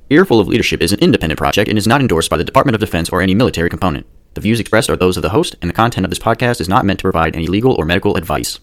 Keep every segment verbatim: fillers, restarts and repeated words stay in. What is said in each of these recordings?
Earful of Leadership is an independent project and is not endorsed by the Department of Defense or any military component. The views expressed are those of the host, and the content of this podcast is not meant to provide any legal or medical advice.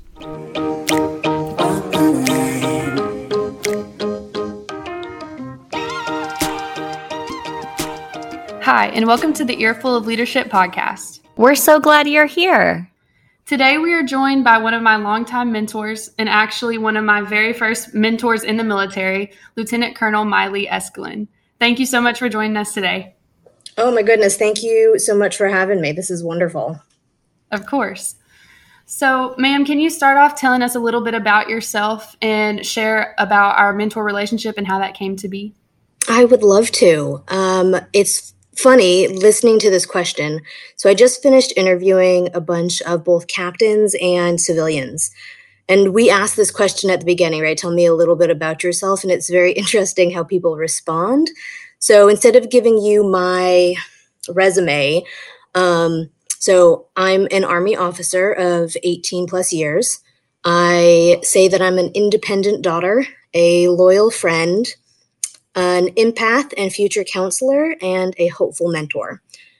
Hi, and welcome to the Earful of Leadership podcast. We're so glad you're here. Today we are joined by one of my longtime mentors and actually one of my very first mentors in the military, Lieutenant Colonel Miley Eskelin. Thank you so much for joining us today. Oh my goodness, thank you so much for having me. This is wonderful. Of course. So, ma'am, can you start off telling us a little bit about yourself and share about our mentor relationship and how that came to be? I would love to. Um, it's funny listening to this question. So I just finished interviewing a bunch of both captains and civilians. And we asked this question at the beginning, right? Tell me a little bit about yourself. And it's very interesting how people respond. So instead of giving you my resume, um, so I'm an Army officer of eighteen plus years. I say that I'm an independent daughter, a loyal friend, an empath and future counselor, and a hopeful mentor.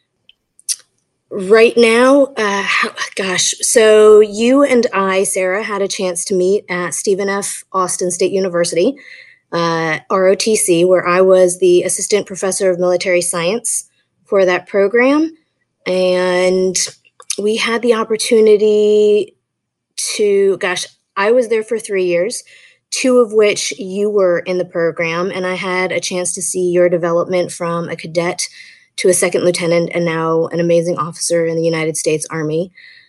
Right now, uh, gosh, so you and I, Sarah, had a chance to meet at Stephen F. Austin State University, uh, R O T C, where I was the assistant professor of military science for that program. And we had the opportunity to, gosh, I was there for three years. Two of which you were in the program, and I had a chance to see your development from a cadet to a second lieutenant and now an amazing officer in the United States Army.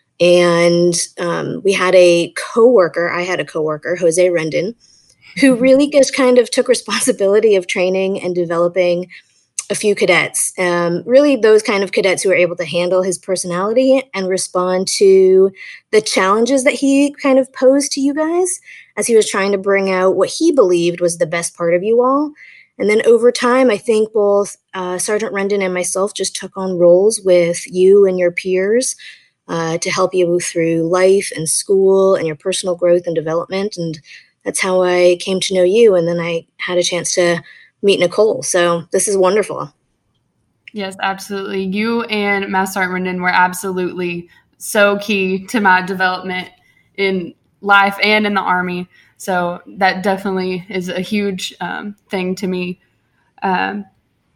And um, we had a coworker, I had a coworker, Jose Rendon, who really just kind of took responsibility of training and developing a few cadets. Um, really those kind of cadets who were able to handle his personality and respond to the challenges that he kind of posed to you guys as he was trying to bring out what he believed was the best part of you all. And then over time, I think both uh, Sergeant Rendon and myself just took on roles with you and your peers uh, to help you through life and school and your personal growth and development. And that's how I came to know you. And then I had a chance to meet Nicole. So this is wonderful. Yes, absolutely. You and Master Sergeant Rendon were absolutely so key to my development in life and in the Army. So that definitely is a huge um, thing to me. Um,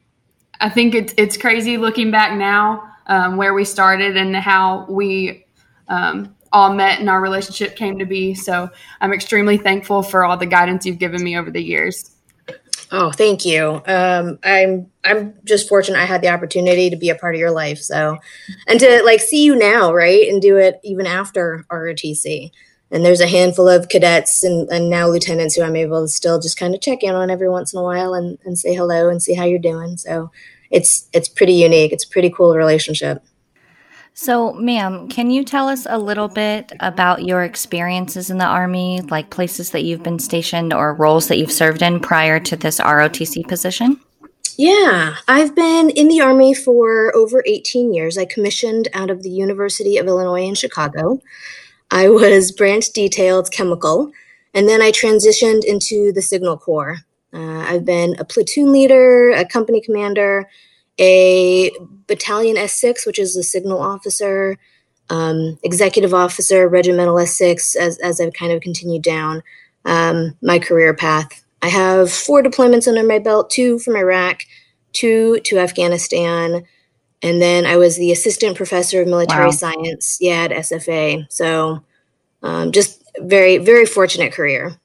I think it's it's crazy looking back now um, where we started and how we um, all met and our relationship came to be. So I'm extremely thankful for all the guidance you've given me over the years. Oh, thank you. Um, I'm I'm just fortunate I had the opportunity to be a part of your life. So, and to like see you now, right, and do it even after R O T C. And there's a handful of cadets and, and now lieutenants who I'm able to still just kind of check in on every once in a while and, and say hello and see how you're doing. So it's it's pretty unique. It's a pretty cool relationship. So, ma'am, can you tell us a little bit about your experiences in the Army, like places that you've been stationed or roles that you've served in prior to this R O T C position? Yeah, I've been in the Army for over eighteen years. I commissioned out of the University of Illinois in Chicago. I was branch detailed chemical, and then I transitioned into the Signal Corps. Uh, I've been a platoon leader, a company commander, a battalion S six, which is a signal officer, um, executive officer, regimental S six, as, as I've kind of continued down um, my career path. I have four deployments under my belt, two from Iraq, two to Afghanistan, and then I was the assistant professor of military Wow. science, yeah, at S F A. So um, just very, very fortunate career.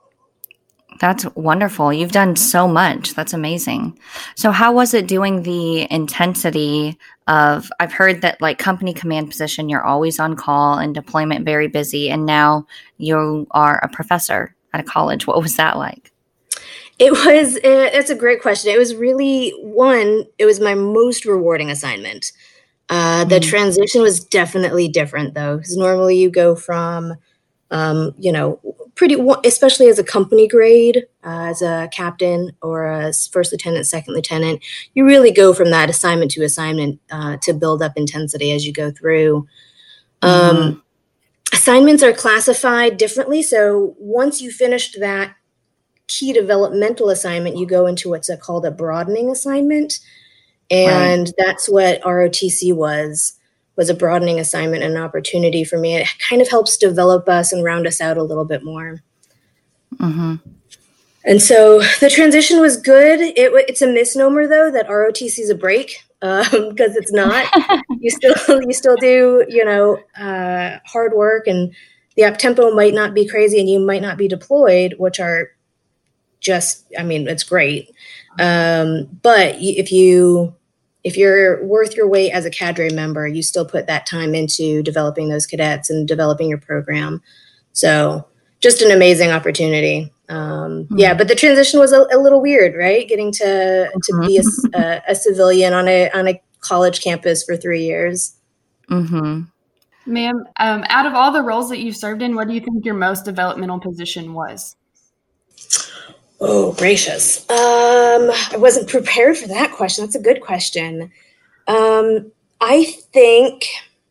That's wonderful. You've done so much. That's amazing. So how was it doing the intensity of, I've heard that like company command position, you're always on call and deployment very busy. And now you are a professor at a college. What was that like? It was, uh, that's a great question. It was really, one, it was my most rewarding assignment. Uh, the Mhm. transition was definitely different though, because normally you go from, um, you know, pretty, especially as a company grade, uh, as a captain or a first lieutenant, second lieutenant, you really go from that assignment to assignment uh, to build up intensity as you go through. Um, Mhm. Assignments are classified differently. So once you finished that key developmental assignment, you go into what's a, called a broadening assignment. And right. that's what R O T C was, was a broadening assignment and an opportunity for me. It kind of helps develop us and round us out a little bit more. Mm-hmm. And so the transition was good. It, it's a misnomer, though, that R O T C is a break, because um, it's not. you still you still do, you know, uh, hard work, and the up tempo might not be crazy, and you might not be deployed, which are just, I mean, it's great. Um, but if you if you're worth your weight as a cadre member, you still put that time into developing those cadets and developing your program. So just an amazing opportunity. Um, mm-hmm. Yeah, but the transition was a, a little weird, right? Getting to to be a, a, a civilian on a on a college campus for three years. Mm-hmm. Ma'am, um, out of all the roles that you've served in, what do you think your most developmental position was? Oh, gracious. Um, I wasn't prepared for that question. That's a good question. Um, I think,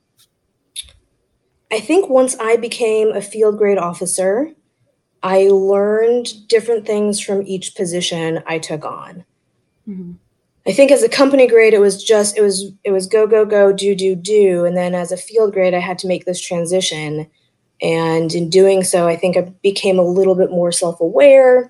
I think once I became a field grade officer, I learned different things from each position I took on. Mm-hmm. I think as a company grade, it was just, it was, it was go, go, go, do, do, do. And then as a field grade, I had to make this transition. And in doing so, I think I became a little bit more self-aware.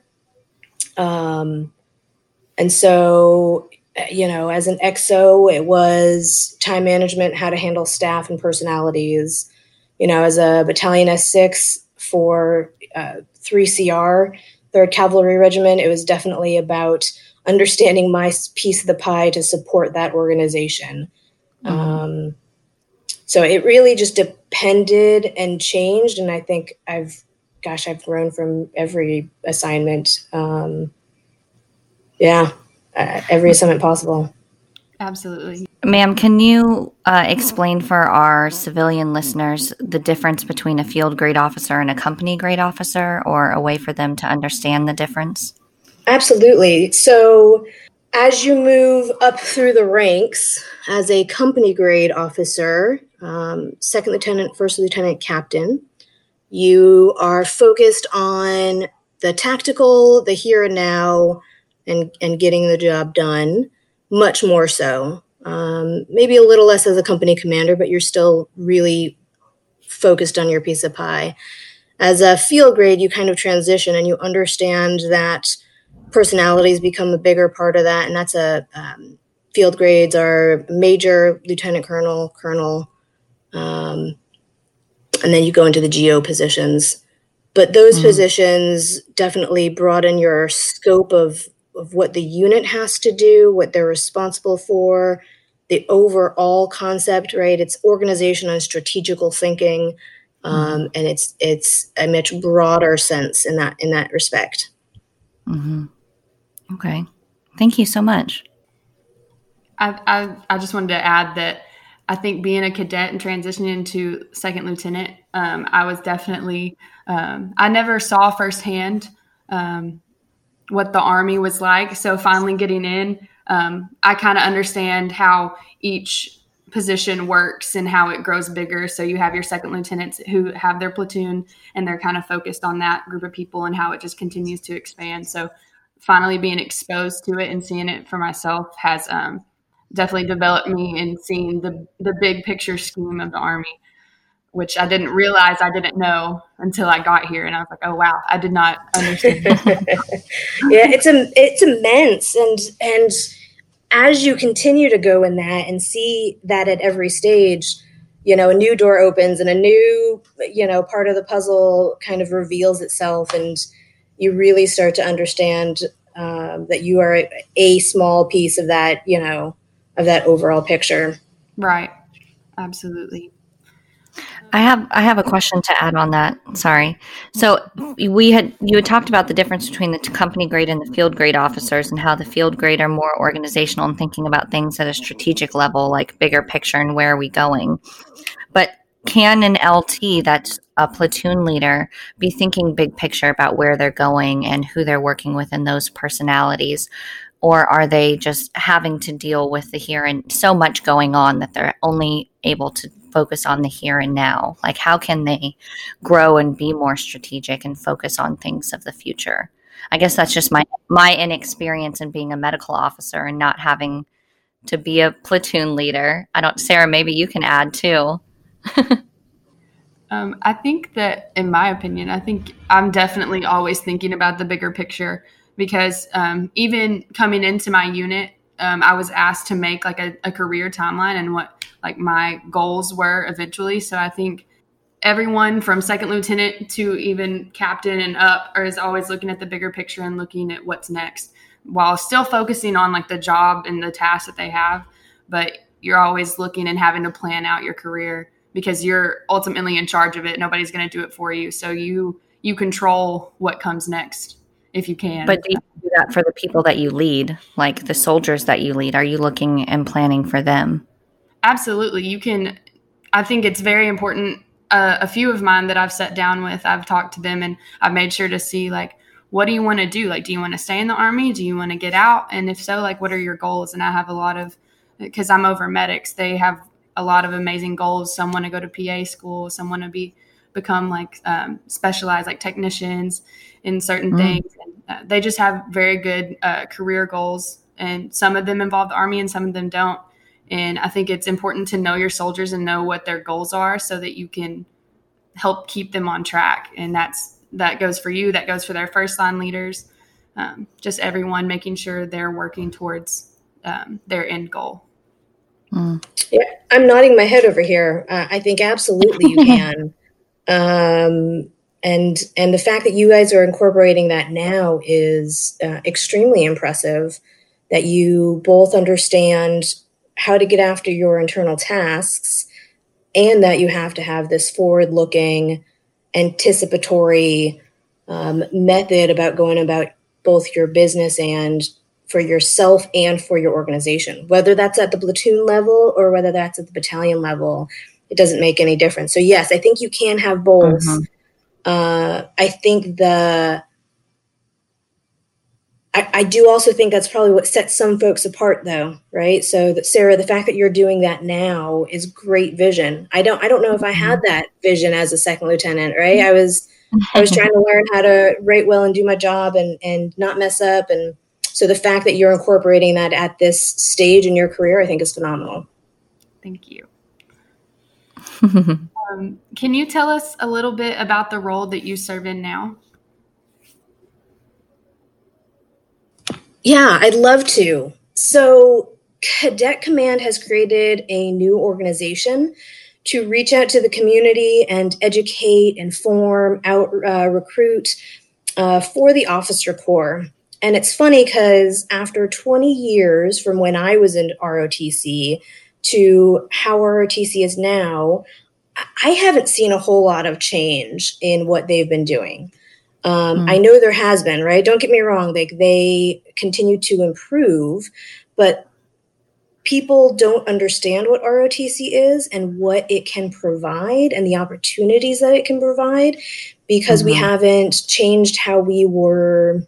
Um, and so, you know, as an X O, it was time management, how to handle staff and personalities. You know, as a battalion S six for uh, three C R, third Cavalry Regiment, it was definitely about understanding my piece of the pie to support that organization. Mm-hmm. Um, so it really just depended and changed. And I think I've Gosh, I've grown from every assignment. Um, yeah, uh, every assignment possible. Absolutely. Ma'am, can you uh, explain for our civilian listeners the difference between a field grade officer and a company grade officer, or a way for them to understand the difference? Absolutely. So as you move up through the ranks as a company grade officer, um, second lieutenant, first lieutenant, captain, you are focused on the tactical, the here and now, and, and getting the job done, much more so. Um, maybe a little less as a company commander, but you're still really focused on your piece of pie. As a field grade, you kind of transition and you understand that personalities become a bigger part of that. And that's a um, field grades are major, lieutenant colonel, colonel, um, and then you go into the G O positions. But those mm. positions definitely broaden your scope of, of what the unit has to do, what they're responsible for, the overall concept, right? It's organization and strategical thinking. Um, mm. And it's it's a much broader sense in that in that respect. Mm-hmm. Okay. Thank you so much. I, I I just wanted to add that I think being a cadet and transitioning into second lieutenant, um, I was definitely, um, I never saw firsthand um, what the Army was like. So finally getting in, um, I kind of understand how each position works and how it grows bigger. So you have your second lieutenants who have their platoon and they're kind of focused on that group of people and how it just continues to expand. So finally being exposed to it and seeing it for myself has um, definitely developed me in seeing the the big picture scheme of the Army, which I didn't realize I didn't know until I got here. And I was like, oh, wow, I did not understand. Yeah, it's a, it's immense. And, and as you continue to go in that and see that at every stage, you know, a new door opens and a new, you know, part of the puzzle kind of reveals itself. And you really start to understand um, that you are a small piece of that, you know, of that overall picture. Right. Absolutely. I have I have a question to add on that. Sorry. So we had you had talked about the difference between the company grade and the field grade officers, and how the field grade are more organizational and thinking about things at a strategic level, like bigger picture and where are we going. But can an L T that's a platoon leader be thinking big picture about where they're going and who they're working with and those personalities? Or are they just having to deal with the here and so much going on that they're only able to focus on the here and now? Like, how can they grow and be more strategic and focus on things of the future? I guess that's just my my inexperience in being a medical officer and not having to be a platoon leader. I don't, Sarah, maybe you can add too. um, I think that, in my opinion, I think I'm definitely always thinking about the bigger picture because um, even coming into my unit, um, I was asked to make like a, a career timeline and what like my goals were eventually. So I think everyone from second lieutenant to even captain and up is always looking at the bigger picture and looking at what's next, while still focusing on like the job and the tasks that they have. But you're always looking and having to plan out your career because you're ultimately in charge of it. Nobody's going to do it for you. So you, you control what comes next if you can. But do you do that for the people that you lead, like the soldiers that you lead? Are you looking and planning for them? Absolutely. You can, I think it's very important. Uh, a few of mine that I've sat down with, I've talked to them and I've made sure to see like, what do you want to do? Like, do you want to stay in the Army? Do you want to get out? And if so, like, what are your goals? And I have a lot of, because I'm over medics, they have a lot of amazing goals. Some want to go to P A school. Some want to be, become like um, specialized, like technicians in certain mm. things. And, uh, they just have very good uh, career goals. And some of them involve the Army and some of them don't. And I think it's important to know your soldiers and know what their goals are so that you can help keep them on track. And that's, that goes for you. That goes for their first line leaders. Um, just everyone making sure they're working towards um, their end goal. Mm. Yeah, I'm nodding my head over here. Uh, I think absolutely you can. um, and and the fact that you guys are incorporating that now is uh, extremely impressive. That you both understand how to get after your internal tasks, and that you have to have this forward-looking, anticipatory um, method about going about both your business and for yourself and for your organization. Whether that's at the platoon level or whether that's at the battalion level, it doesn't make any difference. So yes, I think you can have both. Mm-hmm. Uh, I think the I, I do also think that's probably what sets some folks apart, though, right? So that Sarah, the fact that you're doing that now is great vision. I don't, I don't know if I had that vision as a second lieutenant, right? I was, I was trying to learn how to write well and do my job and and not mess up. And so the fact that you're incorporating that at this stage in your career, I think is phenomenal. Thank you. um, can you tell us a little bit about the role that you serve in now? Yeah, I'd love to. So Cadet Command has created a new organization to reach out to the community and educate, inform, out uh, recruit uh, for the officer corps. And it's funny because after twenty years from when I was in R O T C to how R O T C is now, I haven't seen a whole lot of change in what they've been doing. Um, mm. I know there has been, right? Don't get me wrong. Like they continue to improve, but people don't understand what R O T C is and what it can provide and the opportunities that it can provide because mm-hmm. we haven't changed how we were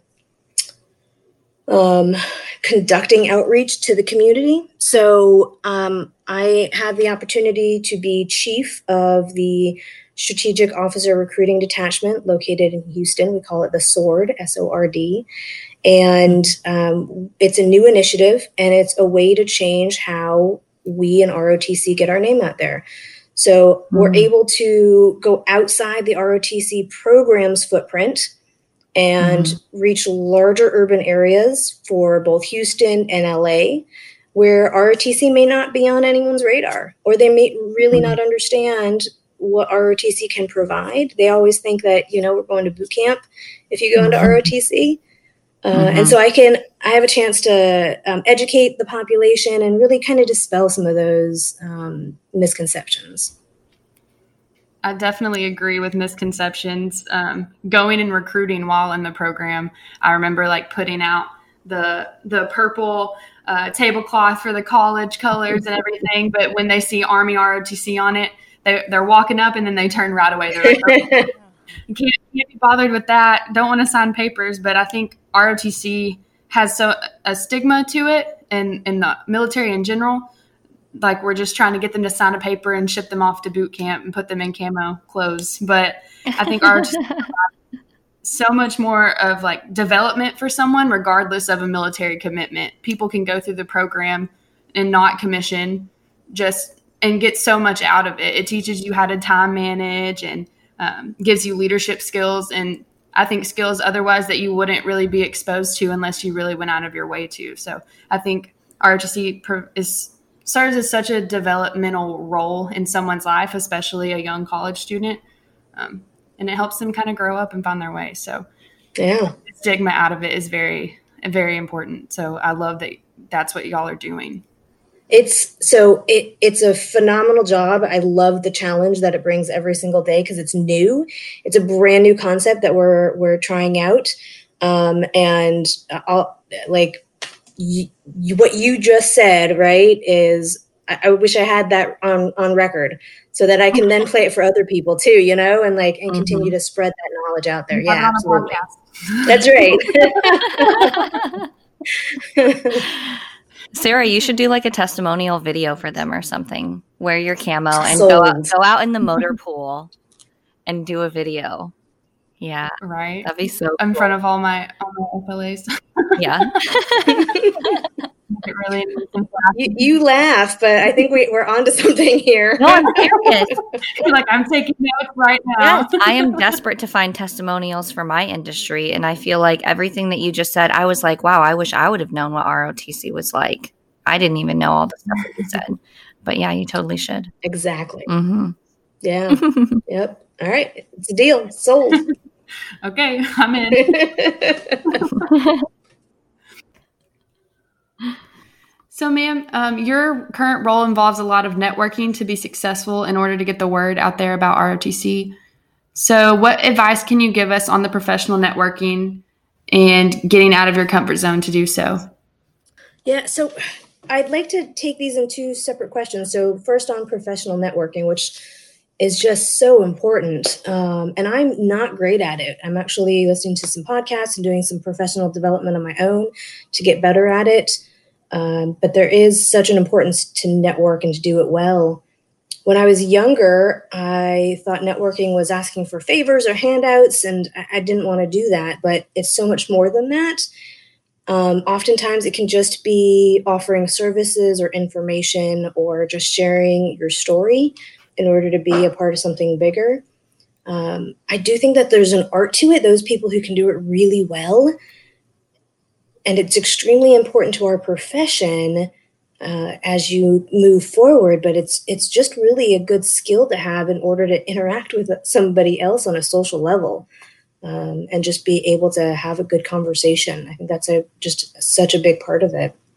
um, conducting outreach to the community. So um, I had the opportunity to be chief of the Strategic Officer Recruiting Detachment located in Houston. We call it the SWORD, S O R D. And um, it's a new initiative, and it's a way to change how we in R O T C get our name out there. So mm-hmm. we're able to go outside the R O T C program's footprint and mm-hmm. reach larger urban areas for both Houston and L A, where R O T C may not be on anyone's radar, or they may really mm-hmm. not understand what R O T C can provide. They always think that, you know, we're going to boot camp if you go into mm-hmm. R O T C. Uh, mm-hmm. And so I can, I have a chance to um, educate the population and really kind of dispel some of those um, misconceptions. I definitely agree with misconceptions. Um, going and recruiting while in the program, I remember like putting out the the purple uh, tablecloth for the college colors and everything. But when they see Army R O T C on it, they, they're walking up and then they turn right away. They're like, oh, you can't, can't be bothered with that. Don't want to sign papers. But I think R O T C has so a stigma to it, and in the military in general. Like we're just trying to get them to sign a paper and ship them off to boot camp and put them in camo clothes. But I think R O T C so much more of like development for someone, regardless of a military commitment. People can go through the program and not commission just and get so much out of it. It teaches you how to time manage and um, gives you leadership skills and I think skills otherwise that you wouldn't really be exposed to unless you really went out of your way to. So I think R O T C is serves as such a developmental role in someone's life, especially a young college student. Um, and it helps them kind of grow up and find their way. So yeah, the stigma out of it is very, very important. So I love that that's what y'all are doing. It's so it, it's a phenomenal job. I love the challenge that it brings every single day because it's new. It's a brand new concept that we're we're trying out. Um, and I'll, like y- y- what you just said, right, is I, I wish I had that on, on record so that I can then play it for other people too, you know, and like and mm-hmm. continue to spread that knowledge out there. Yeah, absolutely. That's right. Sarah, you should do like a testimonial video for them or something. Wear your camo and Sold. go out, go out in the motor pool and do a video. Yeah. Right. That'd be so in cool. front of all my all my F L As. Yeah. It really you, you laugh, but I think we, we're onto something here. No, I'm serious. Like I'm taking notes right now. Yes, I am desperate to find testimonials for my industry. And I feel like everything that you just said, I was like, wow, I wish I would have known what R O T C was like. I didn't even know all the stuff that you said. But yeah, you totally should. Exactly. Mm-hmm. Yeah. Yep. All right. It's a deal. Sold. Okay. I'm in. So, ma'am, um, your current role involves a lot of networking to be successful in order to get the word out there about R O T C. So what advice can you give us on the professional networking and getting out of your comfort zone to do so? Yeah, so I'd like to take these in two separate questions. So first on professional networking, which is just so important. Um, and I'm not great at it. I'm actually listening to some podcasts and doing some professional development on my own to get better at it. Um, but there is such an importance to network and to do it well. When I was younger, I thought networking was asking for favors or handouts, and I, I didn't want to do that. But it's so much more than that. Um, oftentimes, it can just be offering services or information or just sharing your story in order to be a part of something bigger. Um, I do think that there's an art to it, those people who can do it really well. And it's extremely important to our profession uh, as you move forward, but it's it's just really a good skill to have in order to interact with somebody else on a social level um, and just be able to have a good conversation. I think that's a just such a big part of it.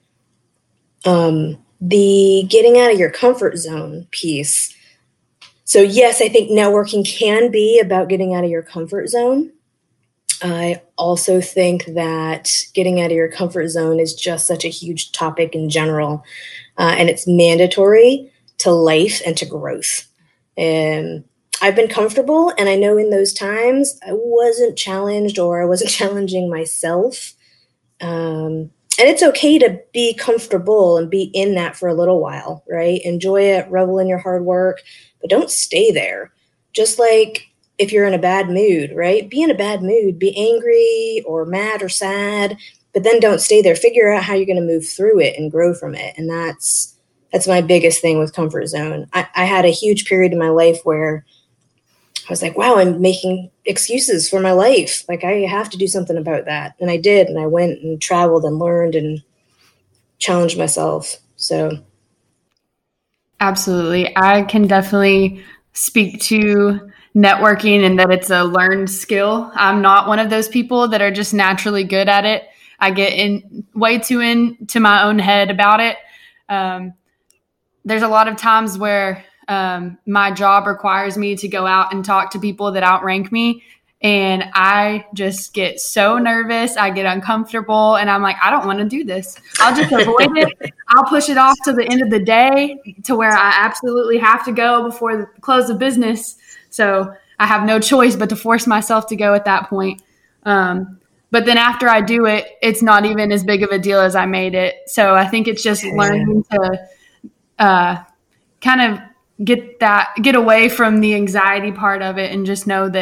Um, the getting out of your comfort zone piece. So yes, I think networking can be about getting out of your comfort zone. I also think that getting out of your comfort zone is just such a huge topic in general, uh, and it's mandatory to life and to growth. And I've been comfortable, and I know in those times I wasn't challenged or I wasn't challenging myself. Um, and it's okay to be comfortable and be in that for a little while, right? Enjoy it, revel in your hard work, but don't stay there. Just like if you're in a bad mood, right? Be in a bad mood, be angry or mad or sad, but then don't stay there. Figure out how you're going to move through it and grow from it. And that's, that's my biggest thing with comfort zone. I, I had a huge period in my life where I was like, wow, I'm making excuses for my life. Like I have to do something about that. And I did. And I went and traveled and learned and challenged myself. So. Absolutely. I can definitely speak to networking and that it's a learned skill. I'm not one of those people that are just naturally good at it. I get in way too into my own head about it. Um, there's a lot of times where um, my job requires me to go out and talk to people that outrank me. And I just get so nervous. I get uncomfortable and I'm like, I don't want to do this. I'll just avoid it. I'll push it off to the end of the day to where I absolutely have to go before the close of business. So I have no choice but to force myself to go at that point. Um, but then after I do it, it's not even as big of a deal as I made it. So I think it's just learning to uh, kind of get that, get away from the anxiety part of it and just know that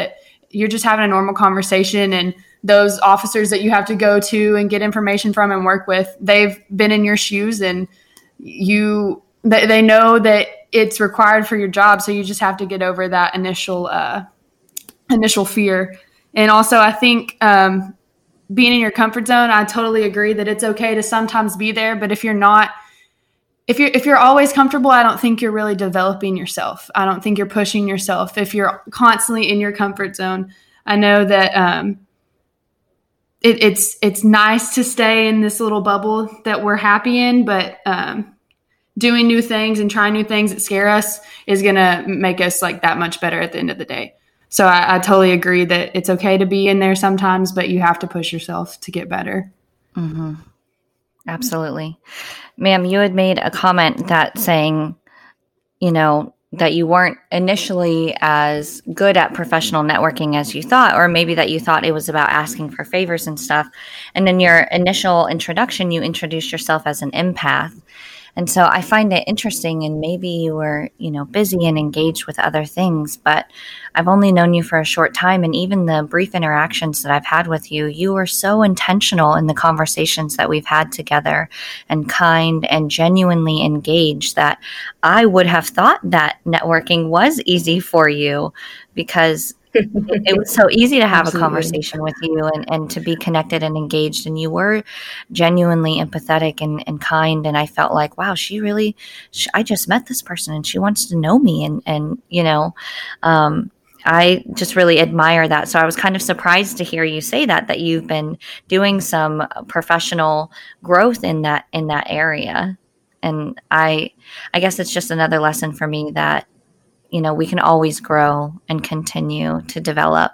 you're just having a normal conversation, and those officers that you have to go to and get information from and work with, they've been in your shoes, and you they, they know that it's required for your job. So you just have to get over that initial uh, initial fear. And also, I think um, being in your comfort zone, I totally agree that it's okay to sometimes be there. But if you're not, if you're if you're always comfortable, I don't think you're really developing yourself. I don't think you're pushing yourself if you're constantly in your comfort zone. I know that um, it, it's it's nice to stay in this little bubble that we're happy in, but um, doing new things and trying new things that scare us is going to make us like that much better at the end of the day. So I, I totally agree that it's okay to be in there sometimes, but you have to push yourself to get better. Mm-hmm. Absolutely. Ma'am, you had made a comment that saying, you know, that you weren't initially as good at professional networking as you thought, or maybe that you thought it was about asking for favors and stuff. And in your initial introduction, you introduced yourself as an empath. And so I find it interesting, and maybe you were, you know, busy and engaged with other things, but I've only known you for a short time. And even the brief interactions that I've had with you, you were so intentional in the conversations that we've had together, and kind and genuinely engaged, that I would have thought that networking was easy for you, because it, it was so easy to have Absolutely. a conversation with you and, and to be connected and engaged. And you were genuinely empathetic and, and kind. And I felt like, wow, she really, she, I just met this person and she wants to know me. And, and you know, um, I just really admire that. So I was kind of surprised to hear you say that, that you've been doing some professional growth in that, in that area. And I, I guess it's just another lesson for me that, you know, we can always grow and continue to develop.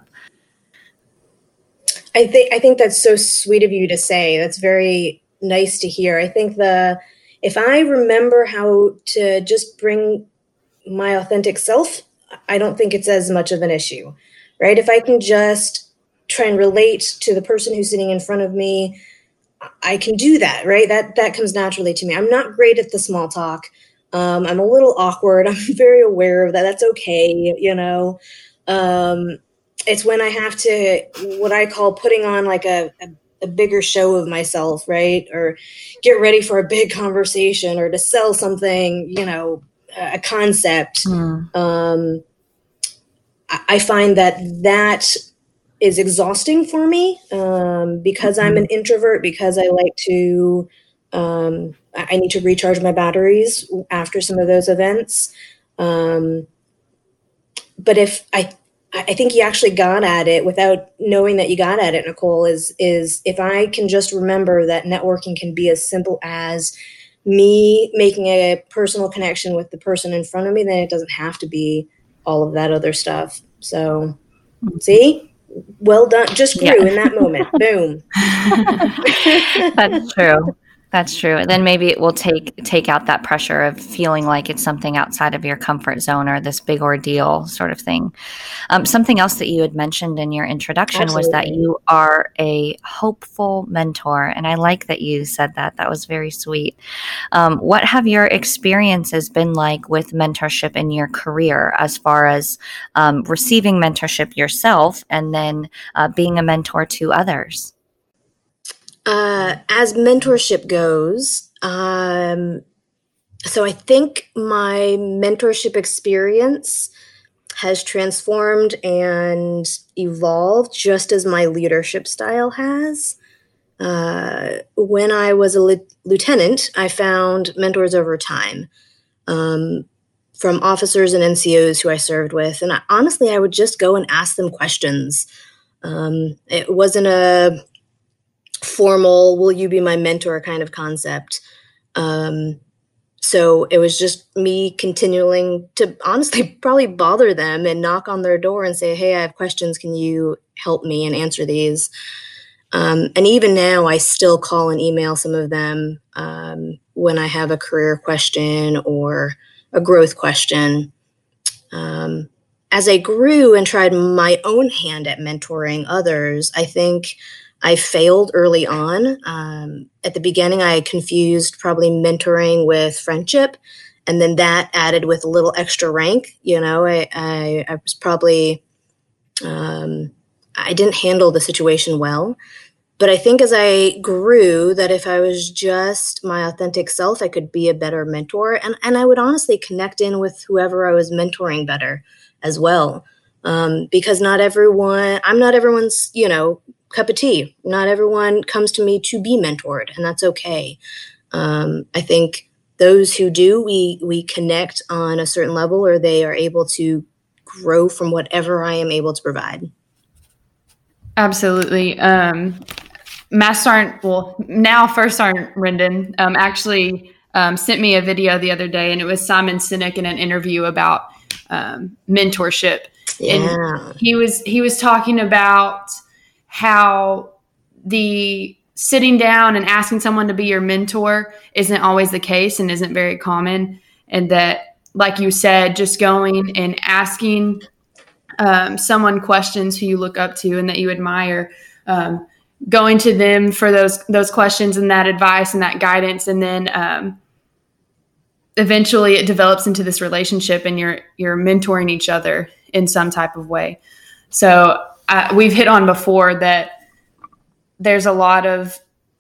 I think I think that's so sweet of you to say. That's very nice to hear. I think the if I remember how to just bring my authentic self, I don't think it's as much of an issue, right? If I can just try and relate to the person who's sitting in front of me, I can do that, right? That that comes naturally to me. I'm not great at the small talk. Um, I'm a little awkward. I'm very aware of that. That's okay. You know, um, it's when I have to, what I call putting on like a, a, a bigger show of myself, right? Or get ready for a big conversation, or to sell something, you know, a concept. Mm. Um, I, I find that that is exhausting for me um, because mm-hmm. I'm an introvert, because I like to, um, I need to recharge my batteries after some of those events. Um, but if I, I think you actually got at it without knowing that you got at it, Nicole, is, is if I can just remember that networking can be as simple as me making a personal connection with the person in front of me, then it doesn't have to be all of that other stuff. So see, well done. Just grew yeah. in that moment. Boom. That's true. That's true. And then maybe it will take take out that pressure of feeling like it's something outside of your comfort zone, or this big ordeal sort of thing. Um, something else that you had mentioned in your introduction Absolutely. was that you are a hopeful mentor. And I like that you said that. That was very sweet. Um, what have your experiences been like with mentorship in your career, as far as um, receiving mentorship yourself and then uh, being a mentor to others? Uh, as mentorship goes, um, so I think my mentorship experience has transformed and evolved just as my leadership style has. Uh, when I was a li- lieutenant, I found mentors over time, um, from officers and N C Os who I served with. And I, honestly, I would just go and ask them questions. Um, it wasn't a formal, will you be my mentor kind of concept. Um, so it was just me continuing to honestly probably bother them and knock on their door and say, hey, I have questions. Can you help me and answer these? Um, and even now I still call and email some of them um, when I have a career question or a growth question. Um, as I grew and tried my own hand at mentoring others, I think I failed early on. Um, at the beginning, I confused probably mentoring with friendship, and then that added with a little extra rank. You know, I, I, I was probably Um, I didn't handle the situation well. But I think as I grew, that if I was just my authentic self, I could be a better mentor. And, and I would honestly connect in with whoever I was mentoring better as well. Um, because not everyone, I'm not everyone's, you know, cup of tea. Not everyone comes to me to be mentored, and that's okay. Um, I think those who do, we we connect on a certain level, or they are able to grow from whatever I am able to provide. Absolutely. Um, Master Sergeant, well, now First Sergeant Rendon um, actually um, sent me a video the other day, and it was Simon Sinek in an interview about um, mentorship. Yeah. And he was he was talking about how the sitting down and asking someone to be your mentor isn't always the case and isn't very common, and that, like you said, just going and asking um, someone questions who you look up to and that you admire. Um, going to them for those those questions and that advice and that guidance, and then um, eventually it develops into this relationship, and you're you're mentoring each other in some type of way. So uh, we've hit on before that there's a lot of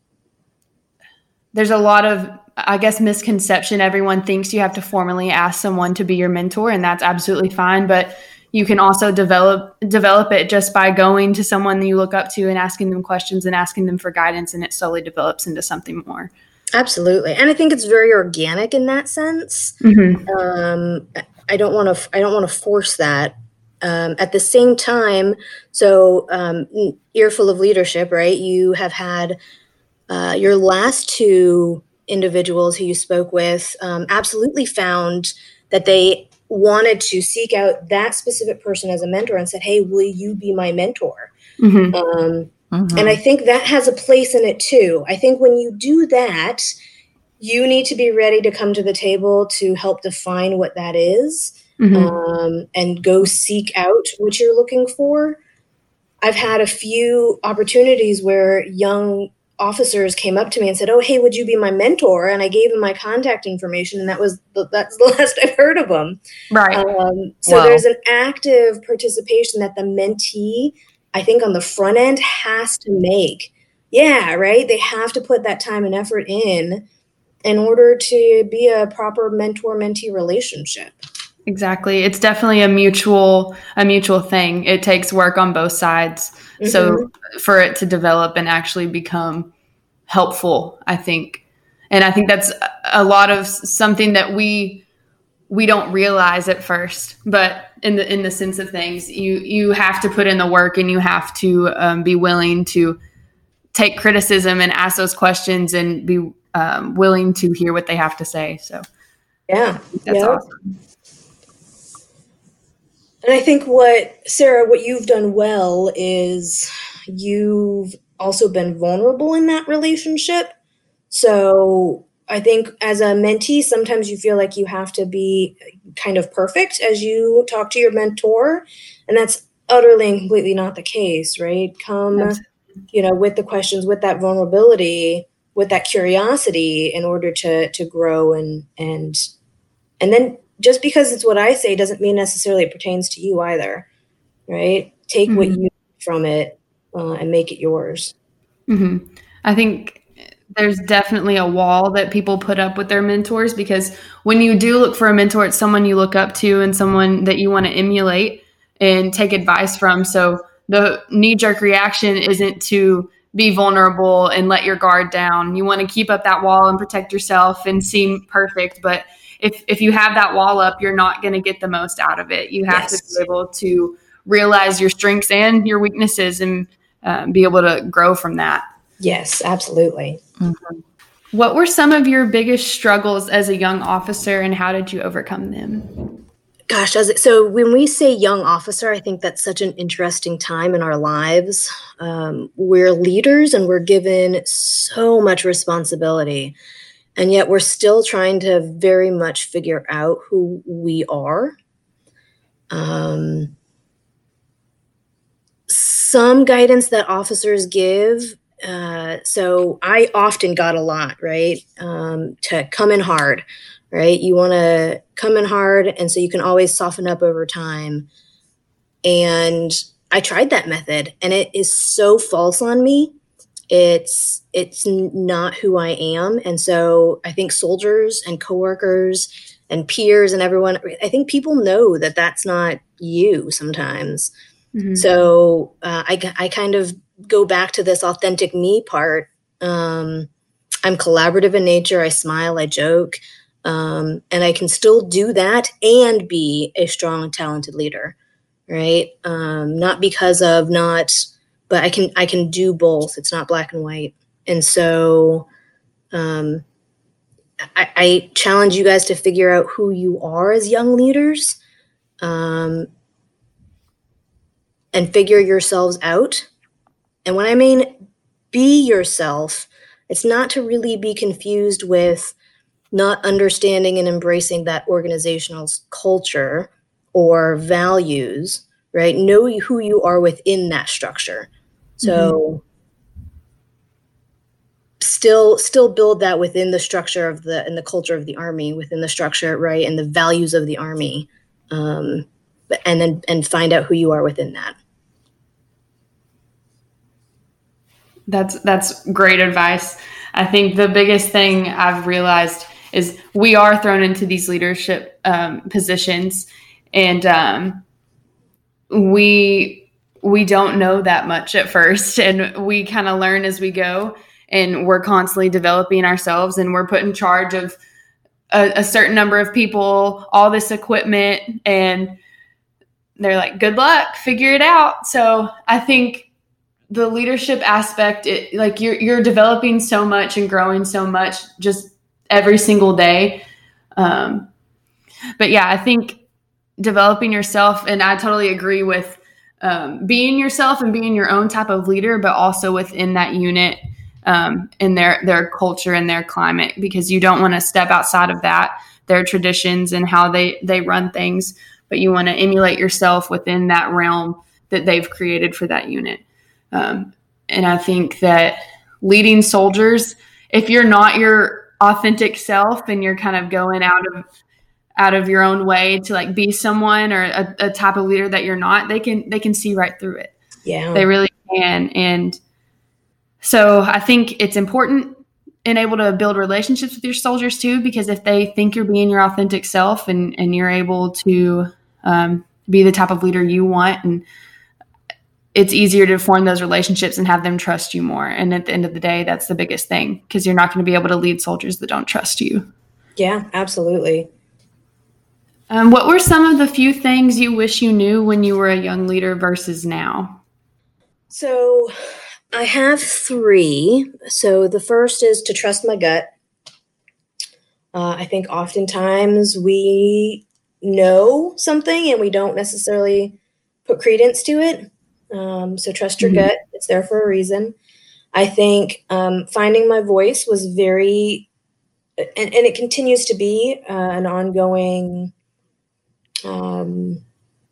there's a lot of I guess misconception. Everyone thinks you have to formally ask someone to be your mentor, and that's absolutely fine. But you can also develop develop it just by going to someone that you look up to and asking them questions and asking them for guidance, and it slowly develops into something more. Absolutely. And I think it's very organic in that sense. Mm-hmm. Um, I don't want to I don't want to force that. Um, at the same time, so um, Earful of Leadership, right? You have had uh, your last two individuals who you spoke with um, absolutely found that they wanted to seek out that specific person as a mentor and said, hey, will you be my mentor? Mm-hmm. Um, Mm-hmm. and I think that has a place in it too. I think when you do that, you need to be ready to come to the table to help define what that is, Mm-hmm. um, and go seek out what you're looking for. I've had a few opportunities where young officers came up to me and said, oh, hey, would you be my mentor? And I gave them my contact information, and that was the, that's the last I've heard of them. Right. Um, so Wow. there's an active participation that the mentee, I think, on the front end has to make. Yeah, right? They have to put that time and effort in in order to be a proper mentor-mentee relationship. Exactly. It's definitely a mutual a mutual thing. It takes work on both sides. Mm-hmm. So for it to develop and actually become helpful, I think. And I think that's a lot of something that we we don't realize at first, but in the in the sense of things, you you have to put in the work, and you have to um, be willing to take criticism and ask those questions, and be um, willing to hear what they have to say. So yeah, that's yeah. awesome. And I think what, Sarah, what you've done well is you've also been vulnerable in that relationship. So I think as a mentee, sometimes you feel like you have to be kind of perfect as you talk to your mentor. And that's utterly and completely not the case, right? Come, Absolutely. you know, with the questions, with that vulnerability, with that curiosity in order to to grow and and and then just because it's what I say doesn't mean necessarily it pertains to you either, right? Take mm-hmm. what you need from it uh, and make it yours. Mm-hmm. I think there's definitely a wall that people put up with their mentors, because when you do look for a mentor, it's someone you look up to and someone that you want to emulate and take advice from. So the knee-jerk reaction isn't to be vulnerable and let your guard down. You want to keep up that wall and protect yourself and seem perfect, but If if you have that wall up, you're not going to get the most out of it. You have yes. to be able to realize your strengths and your weaknesses, and um, be able to grow from that. Yes, absolutely. Mm-hmm. What were some of your biggest struggles as a young officer, and how did you overcome them? Gosh, as it, so when we say young officer, I think that's such an interesting time in our lives. Um, we're leaders, and we're given so much responsibility. And yet we're still trying to very much figure out who we are. Um, some guidance that officers give. Uh, so I often got a lot, right? Um, to come in hard, right? You want to come in hard, and so you can always soften up over time. And I tried that method, and it is so false on me. It's it's not who I am. And so I think soldiers and coworkers and peers and everyone, I think people know that that's not you sometimes. Mm-hmm. So uh, I, I kind of go back to this authentic me part. Um, I'm collaborative in nature. I smile, I joke, um, and I can still do that and be a strong, talented leader, right? Um, not because of not... but I can I can do both. It's not black and white. And so um, I, I challenge you guys to figure out who you are as young leaders, um, and figure yourselves out. And when I mean be yourself, it's not to really be confused with not understanding and embracing that organizational culture or values, right? Know who you are within that structure. So mm-hmm. still still build that within the structure of the and the culture of the Army, within the structure, right, and the values of the Army, um, and then and find out who you are within that. That's that's great advice. I think the biggest thing I've realized is we are thrown into these leadership um, positions, and um, we. we don't know that much at first, and we kind of learn as we go, and we're constantly developing ourselves, and we're put in charge of a, a certain number of people, all this equipment, and they're like, good luck, figure it out. So I think the leadership aspect, it, like you're, you're developing so much and growing so much just every single day. Um, but yeah, I think developing yourself, and I totally agree with Um, being yourself and being your own type of leader, but also within that unit, um, in their, their culture and their climate, because you don't want to step outside of that, their traditions and how they, they run things, but you want to emulate yourself within that realm that they've created for that unit. Um, and I think that leading soldiers, if you're not your authentic self and you're kind of going out of out of your own way to like be someone or a, a type of leader that you're not, they can, they can see right through it. Yeah, they really can. And so I think it's important and able to build relationships with your soldiers too, because if they think you're being your authentic self and, and you're able to um, be the type of leader you want, and it's easier to form those relationships and have them trust you more. And at the end of the day, that's the biggest thing, because you're not going to be able to lead soldiers that don't trust you. Yeah, absolutely. Um, what were some of the few things you wish you knew when you were a young leader versus now? So I have three. So the first is to trust my gut. Uh, I think oftentimes we know something and we don't necessarily put credence to it. Um, so trust your mm-hmm. gut. It's there for a reason. I think um, finding my voice was very, and, and it continues to be uh, an ongoing Um,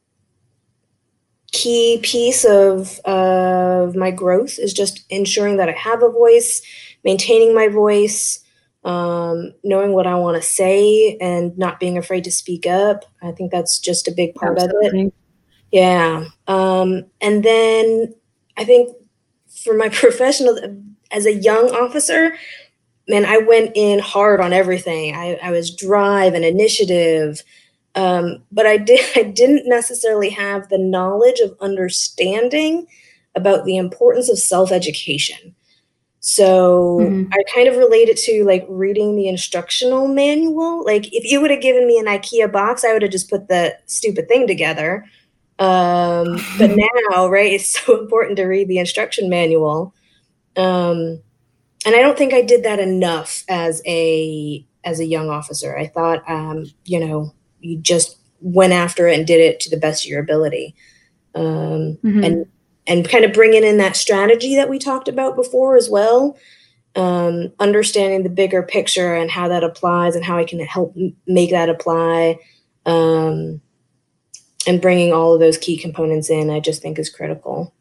key piece of of my growth, is just ensuring that I have a voice, maintaining my voice, um, knowing what I want to say, and not being afraid to speak up. I think that's just a big part Absolutely. Of it. Yeah. Um, and then I think for my professional, as a young officer, man, I went in hard on everything. I, I was drive and initiative. Um, but I did, I didn't necessarily have the knowledge of understanding about the importance of self-education. So mm-hmm. I kind of relate it to like reading the instructional manual. Like if you would have given me an IKEA box, I would have just put the stupid thing together. Um, but now, right, it's so important to read the instruction manual. Um, and I don't think I did that enough as a, as a young officer. I thought, um, you know, you just went after it and did it to the best of your ability. Um, mm-hmm. and, and kind of bringing in that strategy that we talked about before as well. Um, understanding the bigger picture and how that applies and how I can help m- make that apply. Um, and bringing all of those key components in, I just think is critical.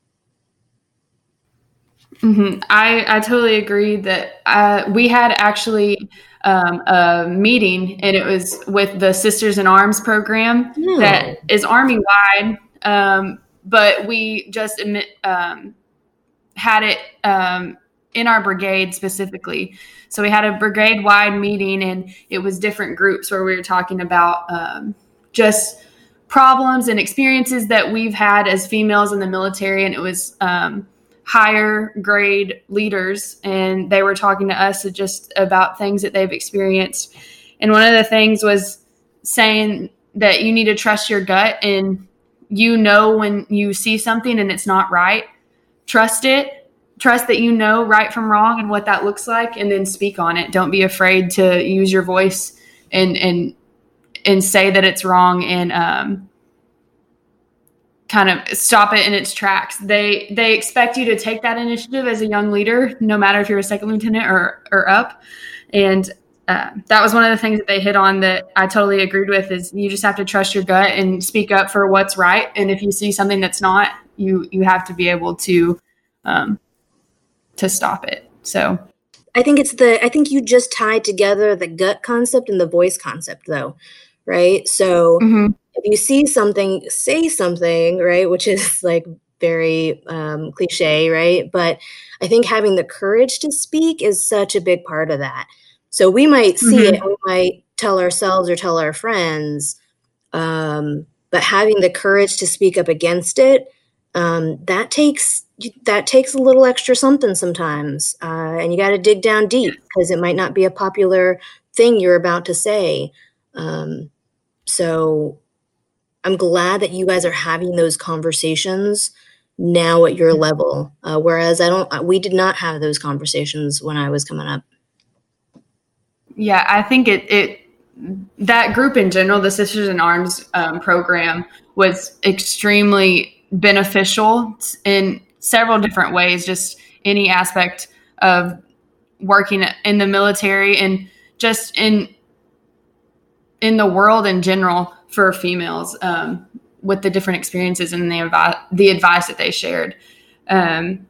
Mm-hmm. I, I totally agree that uh, we had actually um, a meeting, and it was with the Sisters in Arms program oh. that is Army-wide, um, but we just um, had it um, in our brigade specifically. So we had a brigade-wide meeting, and it was different groups where we were talking about um, just problems and experiences that we've had as females in the military, and it was um, higher grade leaders, and they were talking to us just about things that they've experienced. And one of the things was saying that you need to trust your gut, and you know when you see something and it's not right, trust it. Trust that you know right from wrong and what that looks like, and then speak on it. Don't be afraid to use your voice and and and say that it's wrong, and um, kind of stop it in its tracks. They they expect you to take that initiative as a young leader, no matter if you're a second lieutenant or or up. And uh, that was one of the things that they hit on that I totally agreed with, is you just have to trust your gut and speak up for what's right. And if you see something that's not, you you have to be able to um, to stop it. So I think it's the, I think you just tied together the gut concept and the voice concept though, right? So mm-hmm. if you see something, say something, right? Which is like very um, cliche, right? But I think having the courage to speak is such a big part of that. So we might see mm-hmm. it, we might tell ourselves or tell our friends, um, but having the courage to speak up against it, um, that takes that takes a little extra something sometimes. Uh, and you got to dig down deep, because it might not be a popular thing you're about to say. Um, so I'm glad that you guys are having those conversations now at your level. Uh, whereas I don't, we did not have those conversations when I was coming up. Yeah, I think it, it, that group in general, the Sisters in Arms um, program, was extremely beneficial in several different ways, just any aspect of working in the military and just in in the world in general for females, um, with the different experiences and the, advi- the advice that they shared. Um,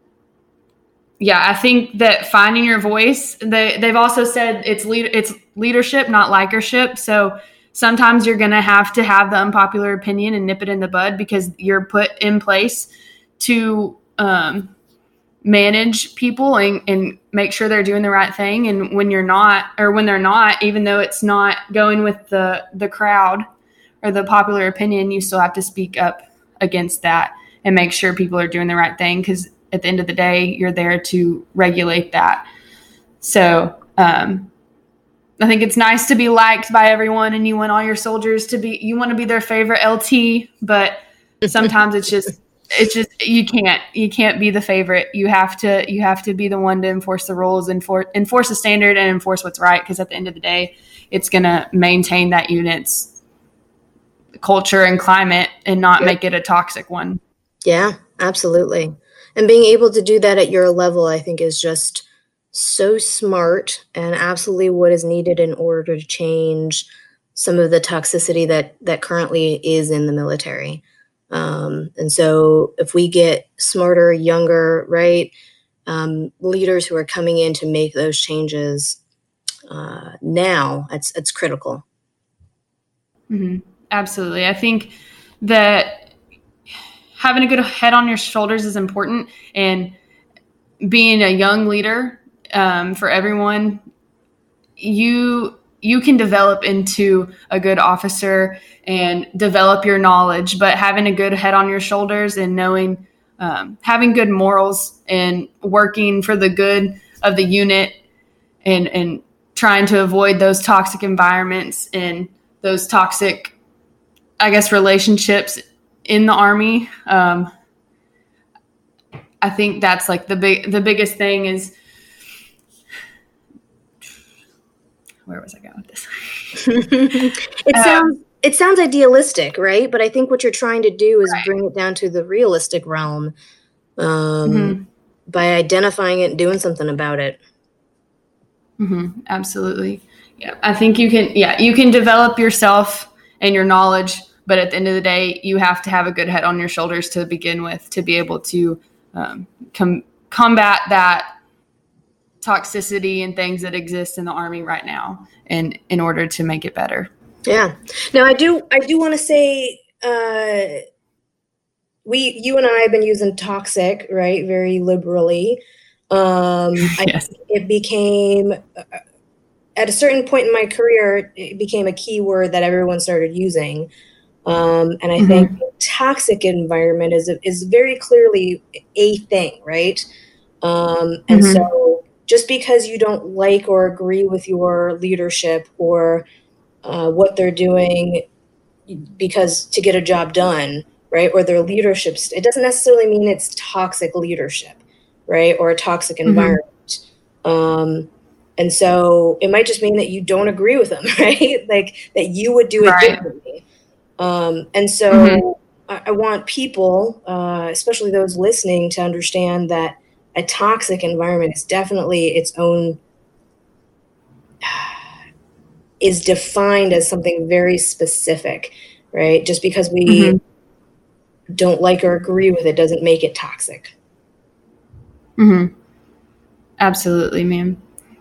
yeah, I think that finding your voice, they, they've also said it's lead, it's leadership, not likership. So sometimes you're going to have to have the unpopular opinion and nip it in the bud, because you're put in place to um, manage people and, and make sure they're doing the right thing. And when you're not, or when they're not, even though it's not going with the, the crowd or the popular opinion, you still have to speak up against that and make sure people are doing the right thing. Because at the end of the day, you're there to regulate that. So um, I think it's nice to be liked by everyone, and you want all your soldiers to be, you want to be their favorite L T, but sometimes it's just, it's just, you can't, you can't be the favorite. You have to, you have to be the one to enforce the rules and for, enforce the standard and enforce what's right. Because at the end of the day, it's going to maintain that unit's culture and climate and not yep. make it a toxic one. Yeah, absolutely. And being able to do that at your level, I think, is just so smart and absolutely what is needed in order to change some of the toxicity that, that currently is in the military. Um, and so if we get smarter, younger, right, um, leaders who are coming in to make those changes uh, now, it's, it's critical. Mm-hmm. Absolutely. I think that having a good head on your shoulders is important, and being a young leader um, for everyone, you you can develop into a good officer and develop your knowledge, but having a good head on your shoulders and knowing, um, having good morals and working for the good of the unit and, and trying to avoid those toxic environments and those toxic, I guess, relationships in the Army. Um, I think that's like the big, the biggest thing is, where was I going with this? it sounds, um, it sounds idealistic, right? But I think what you're trying to do is right. bring it down to the realistic realm, um, mm-hmm. by identifying it and doing something about it. Mm-hmm. Absolutely. Yeah. I think you can, yeah, you can develop yourself and your knowledge, but at the end of the day, you have to have a good head on your shoulders to begin with, to be able to um, com- combat that toxicity and things that exist in the Army right now, and in order to make it better. Yeah. Now I do, I do want to say, uh, we, you and I have been using toxic, right, very liberally. Um, Yes. I, it became, uh, at a certain point in my career, it became a key word that everyone started using. Um, and I Mhm. think toxic environment is is very clearly a thing, right? Um, and Mhm. so just because you don't like or agree with your leadership or uh, what they're doing because to get a job done, right, or their leadership, it doesn't necessarily mean it's toxic leadership, right, or a toxic Mhm. environment. Um, and so it might just mean that you don't agree with them, right? Like that you would do it Right. differently. Um, and so Mhm. I, I want people, uh, especially those listening, to understand that a toxic environment is definitely its own, is defined as something very specific, right? Just because we Mhm. don't like or agree with it doesn't make it toxic. Mhm. Absolutely, ma'am.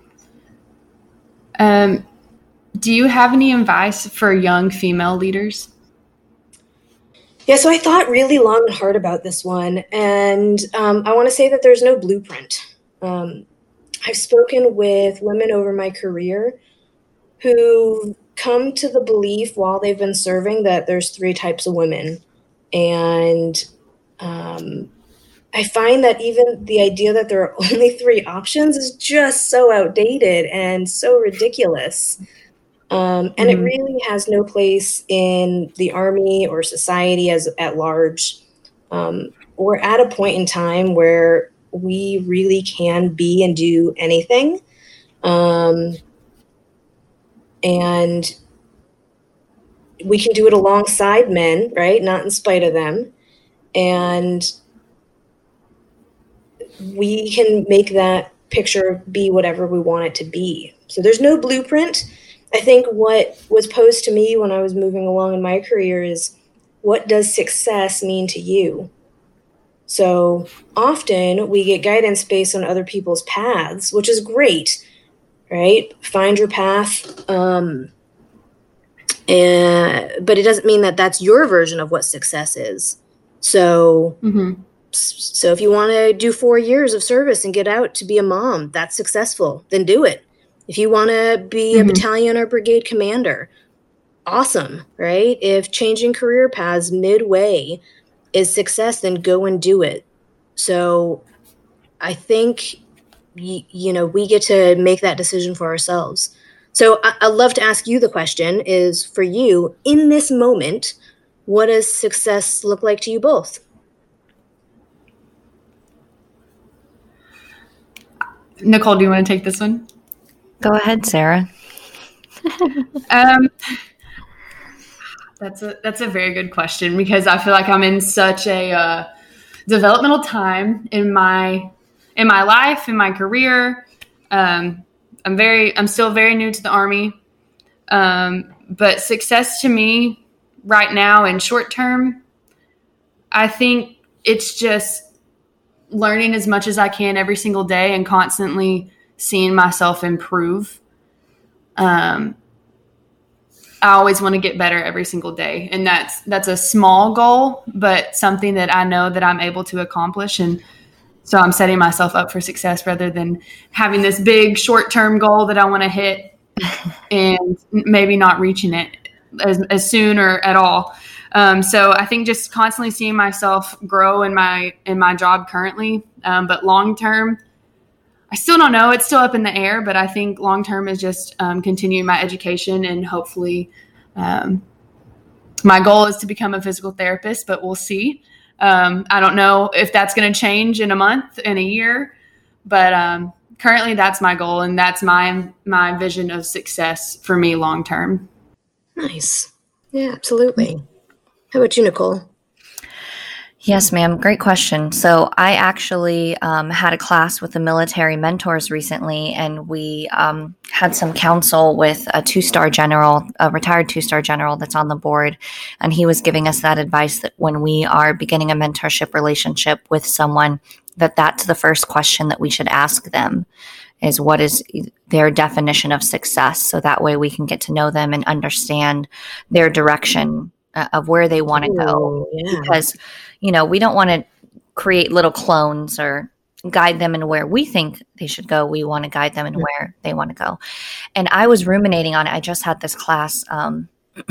Um, do you have any advice for young female leaders? Yeah, so I thought really long and hard about this one, and um, I want to say that there's no blueprint. Um, I've spoken with women over my career who come to the belief while they've been serving that there's three types of women. And um, I find that even the idea that there are only three options is just so outdated and so ridiculous. Um, and it Mhm. really has no place in the Army or society as at large. Um, we're at a point in time where we really can be and do anything. Um, and we can do it alongside men, right? Not in spite of them. And we can make that picture be whatever we want it to be. So there's no blueprint. I think what was posed to me when I was moving along in my career is, what does success mean to you? So often we get guidance based on other people's paths, which is great, right? Find your path. Um, and, but it doesn't mean that that's your version of what success is. So, Mhm. so if you want to do four years of service and get out to be a mom, that's successful, then do it. If you want to be a Mhm. battalion or brigade commander, awesome, right? If changing career paths midway is success, then go and do it. So I think, y- you know, we get to make that decision for ourselves. So I- I'd love to ask you the question is, for you, in this moment, what does success look like to you both? Nicole, do you want to take this one? Go ahead, Sarah. Um, that's a that's a very good question, because I feel like I'm in such a uh, developmental time in my in my life, in my career. Um, I'm very I'm still very new to the Army, um, but success to me right now in short term, I think it's just learning as much as I can every single day and constantly seeing myself improve. Um, I always want to get better every single day. And that's that's a small goal, but something that I know that I'm able to accomplish. And so I'm setting myself up for success rather than having this big short-term goal that I want to hit and maybe not reaching it as, as soon or at all. Um, so I think just constantly seeing myself grow in my in my job currently, um, but long term, I still don't know. It's still up in the air, but I think long term is just um, continuing my education and hopefully um, my goal is to become a physical therapist, but we'll see. Um, I don't know if that's going to change in a month, in a year, but um, currently that's my goal, and that's my my vision of success for me long term. Nice. Yeah, absolutely. How about you, Nicole? Yes, ma'am. Great question. So I actually um, had a class with the military mentors recently, and we um, had some counsel with a two-star general, a retired two-star general that's on the board. And he was giving us that advice that when we are beginning a mentorship relationship with someone, that that's the first question that we should ask them, is what is their definition of success? So that way we can get to know them and understand their direction uh, of where they want to go. Ooh, yeah. Because, you know, we don't want to create little clones or guide them in where we think they should go. We want to guide them in Mhm. where they want to go. And I was ruminating on it. I just had this class um,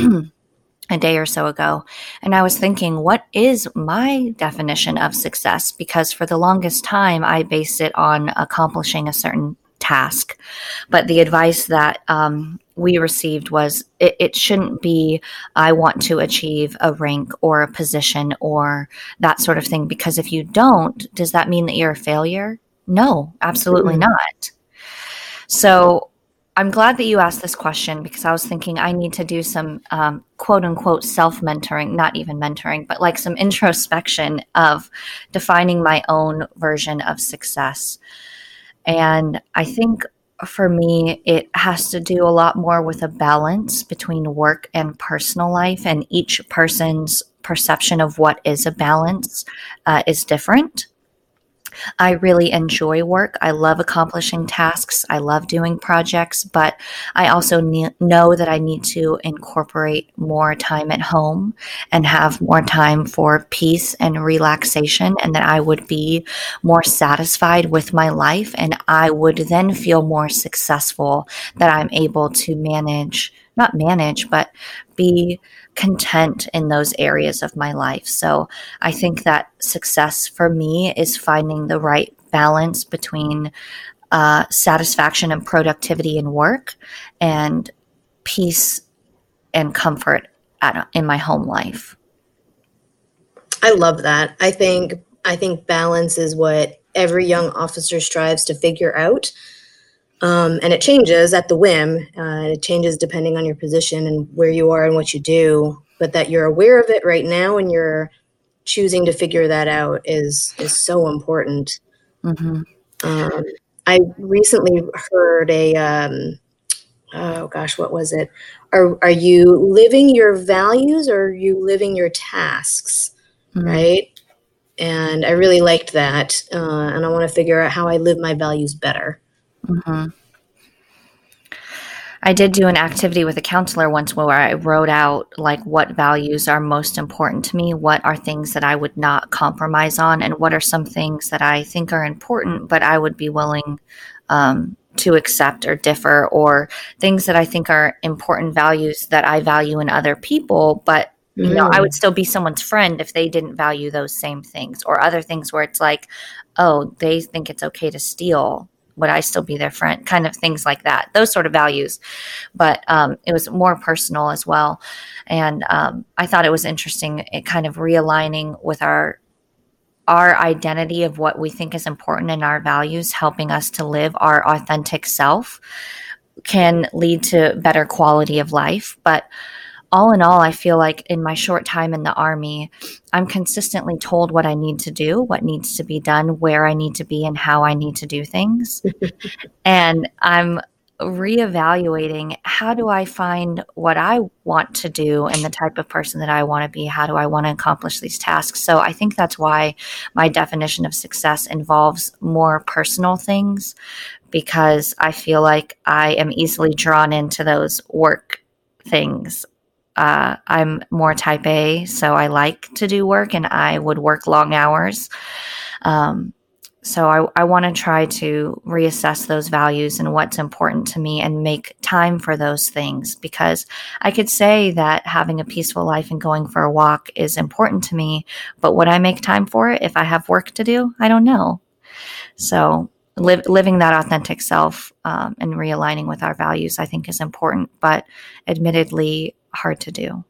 a day or so ago, and I was thinking, what is my definition of success? Because for the longest time, I based it on accomplishing a certain task. But the advice that um, we received was it, it shouldn't be, I want to achieve a rank or a position or that sort of thing. Because if you don't, does that mean that you're a failure? No, absolutely Mhm. not. So I'm glad that you asked this question, because I was thinking I need to do some um, quote unquote self-mentoring, not even mentoring, but like some introspection of defining my own version of success. And I think for me, it has to do a lot more with a balance between work and personal life. And each person's perception of what is a balance uh, is different. I really enjoy work. I love accomplishing tasks. I love doing projects, but I also ne- know that I need to incorporate more time at home and have more time for peace and relaxation, and that I would be more satisfied with my life, and I would then feel more successful, that I'm able to manage, not manage, but be content in those areas of my life. So I think that success for me is finding the right balance between uh, satisfaction and productivity in work, and peace and comfort at, in my home life. I love that. I think I think balance is what every young officer strives to figure out. Um, and it changes at the whim. Uh, it changes depending on your position and where you are and what you do. But that you're aware of it right now and you're choosing to figure that out is is so important. Mm-hmm. Um, I recently heard a, um, oh gosh, what was it? Are are you living your values, or are you living your tasks? Mm-hmm. Right? And I really liked that. Uh, and I want to figure out how I live my values better. Mm-hmm. I did do an activity with a counselor once where I wrote out like what values are most important to me, what are things that I would not compromise on, and what are some things that I think are important, but I would be willing um, to accept or differ, or things that I think are important values that I value in other people, but you know, I would still be someone's friend if they didn't value those same things, or other things where it's like, oh, they think it's okay to steal. Would I still be their friend? Kind of things like that, those sort of values. But um, it was more personal as well. And um, I thought it was interesting, it kind of realigning with our our identity of what we think is important and our values, helping us to live our authentic self, can lead to better quality of life. But all in all, I feel like in my short time in the Army, I'm consistently told what I need to do, what needs to be done, where I need to be, and how I need to do things. And I'm reevaluating, how do I find what I want to do and the type of person that I want to be? How do I want to accomplish these tasks? So I think that's why my definition of success involves more personal things, because I feel like I am easily drawn into those work things. Uh, I'm more type A, so I like to do work, and I would work long hours. Um, so I, I want to try to reassess those values and what's important to me, and make time for those things, because I could say that having a peaceful life and going for a walk is important to me, but would I make time for it if I have work to do? I don't know. So live, living that authentic self um, and realigning with our values, I think, is important, but admittedly hard to do.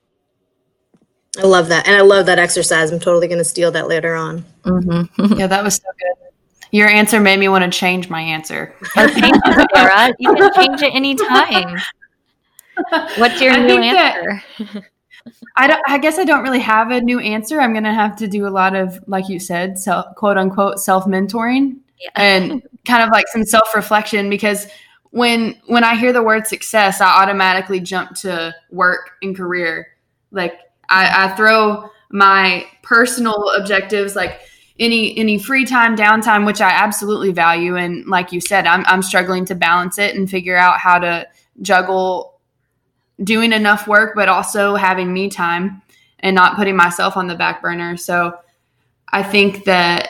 I love that. And I love that exercise. I'm totally going to steal that later on. Mm-hmm. Yeah, that was so good. Your answer made me want to change my answer. Oh, thank you, Sarah. You can change it anytime. What's your I new think answer? that- I don't. I guess I don't really have a new answer. I'm going to have to do a lot of, like you said, self, quote unquote, self mentoring, Yeah. and kind of like some self reflection. Because when when I hear the word success, I automatically jump to work and career. Like I, I throw my personal objectives, like any any free time, downtime, which I absolutely value, and like you said, I'm I'm struggling to balance it and figure out how to juggle doing enough work, but also having me time and not putting myself on the back burner. So I think that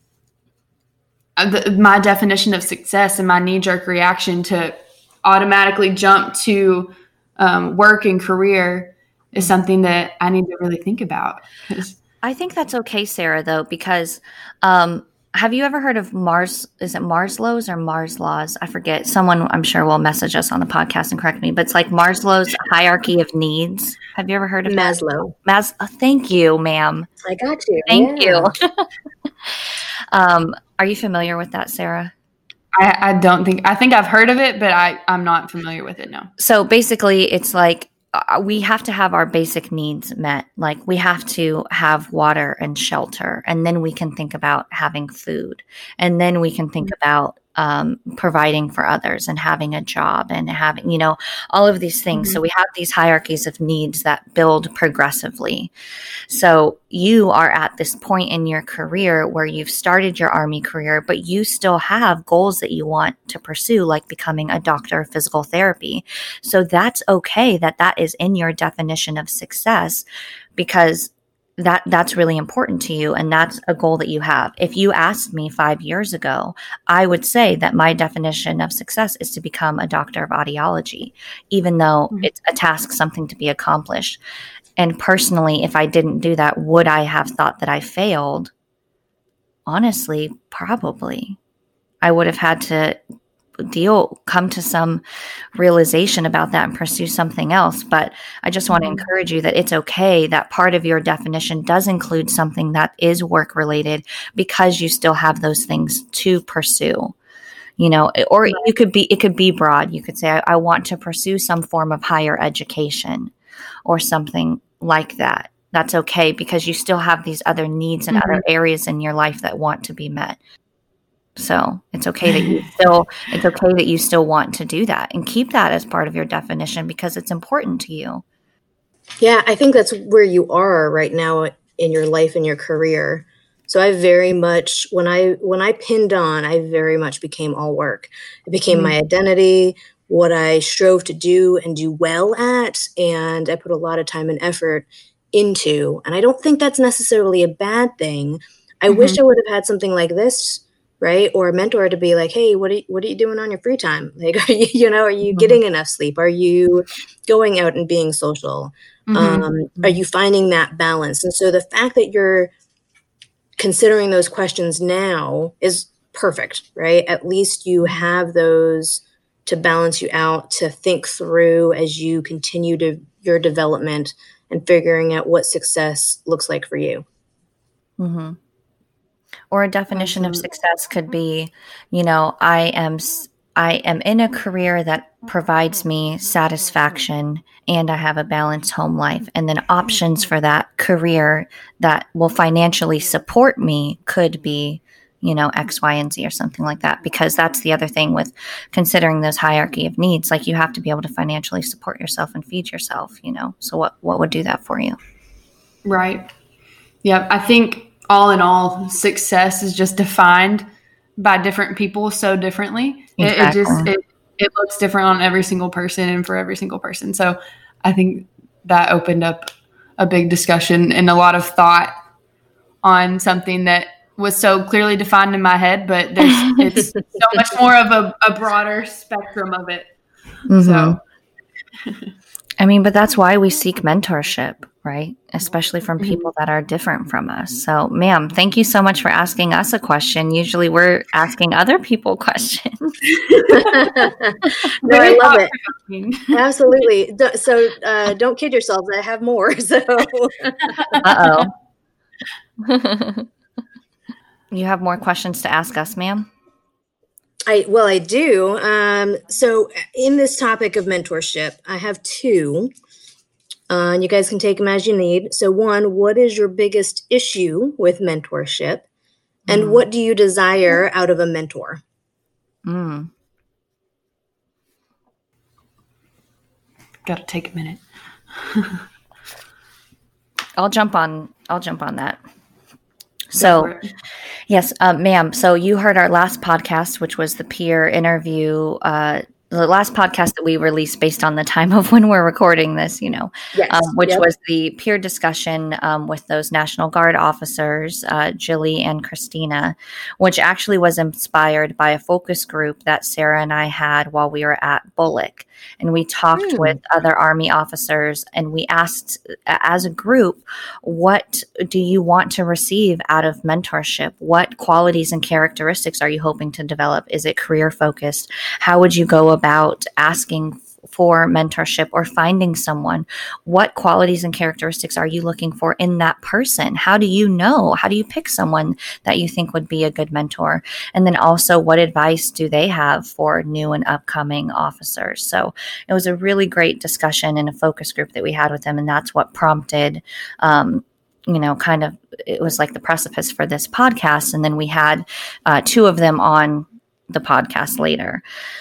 the, my definition of success and my knee-jerk reaction to automatically jump to um, work and career is something that I need to really think about. I think that's okay, Sarah, though, because um, have you ever heard of Mars? Is it Maslow's or Maslow's? I forget. Someone I'm sure will message us on the podcast and correct me, but it's like Maslow's hierarchy of needs. Have you ever heard of Maslow? That? Mas- oh, thank you, ma'am. I got you. Thank yeah. you. um, are you familiar with that, Sarah? I, I don't think, I think I've heard of it, but I, I'm not familiar with it, no. So basically it's like, uh, we have to have our basic needs met. Like we have to have water and shelter, and then we can think about having food, and then we can think about um, providing for others and having a job and having, you know, all of these things. Mm-hmm. So we have these hierarchies of needs that build progressively. So you are at this point in your career where you've started your Army career, but you still have goals that you want to pursue, like becoming a doctor of physical therapy. So that's okay that that is in your definition of success, because that that's really important to you. And that's a goal that you have. If you asked me five years ago, I would say that my definition of success is to become a doctor of audiology, even though mm-hmm. it's a task, something to be accomplished. And personally, if I didn't do that, would I have thought that I failed? Honestly, probably. I would have had to deal, come to some realization about that and pursue something else. But I just want to encourage you that it's okay that part of your definition does include something that is work related, because you still have those things to pursue. You know, or you could be, it could be broad. You could say, I, I want to pursue some form of higher education or something like that. That's okay, because you still have these other needs and mm-hmm. other areas in your life that want to be met. So it's okay that you still, it's okay that you still want to do that and keep that as part of your definition, because it's important to you. Yeah, I think that's where you are right now in your life and your career. So I very much, when I when I pinned on, I very much became all work. It became mm-hmm. my identity, what I strove to do and do well at, and I put a lot of time and effort into. And I don't think that's necessarily a bad thing. I mm-hmm. wish I would have had something like this, right? Or a mentor to be like, hey, what are you, what are you doing on your free time? Like, are you, you know, are you mm-hmm. getting enough sleep? Are you going out and being social? Mm-hmm. Um, are you finding that balance? And so the fact that you're considering those questions now is perfect, right? At least you have those to balance you out, to think through as you continue to your development and figuring out what success looks like for you. Mm-hmm. Or a definition mm-hmm. of success could be, you know, I am I am in a career that provides me satisfaction and I have a balanced home life. And then options for that career that will financially support me could be, you know, X, Y, and Z or something like that. Because that's the other thing with considering this hierarchy of needs. Like, you have to be able to financially support yourself and feed yourself, you know. So what, what would do that for you? Right. Yeah, I think all in all, success is just defined by different people so differently. Exactly. It, it just it, it looks different on every single person and for every single person. So I think that opened up a big discussion and a lot of thought on something that was so clearly defined in my head, but there's it's so much more of a, a broader spectrum of it. Mm-hmm. So I mean, but that's why we seek mentorship, right? Especially from people that are different from us. So, ma'am, thank you so much for asking us a question. Usually we're asking other people questions. No, I love it. Absolutely. So uh, don't kid yourselves. I have more. So, uh-oh. You have more questions to ask us, ma'am? I, well, I do. Um, so in this topic of mentorship, I have two. Uh, and you guys can take them as you need. So one, what is your biggest issue with mentorship? And mm. what do you desire out of a mentor? Mm. Got to take a minute. I'll jump on, I'll jump on that. So, yes, uh, ma'am. So you heard our last podcast, which was the peer interview uh, the last podcast that we released based on the time of when we're recording this, you know, Yes. um, which Yep. was the peer discussion um, with those National Guard officers, uh, Jilly and Christina, which actually was inspired by a focus group that Sarah and I had while we were at Bullock. And we talked Hmm. with other Army officers, and we asked a- as a group, what do you want to receive out of mentorship? What qualities and characteristics are you hoping to develop? Is it career focused? How would you go about asking for mentorship or finding someone? What qualities and characteristics are you looking for in that person? How do you know? How do you pick someone that you think would be a good mentor? And then also, what advice do they have for new and upcoming officers? So it was a really great discussion and a focus group that we had with them. And that's what prompted, um, you know, kind of, it was like the precipice for this podcast. And then we had uh, two of them on the podcast later.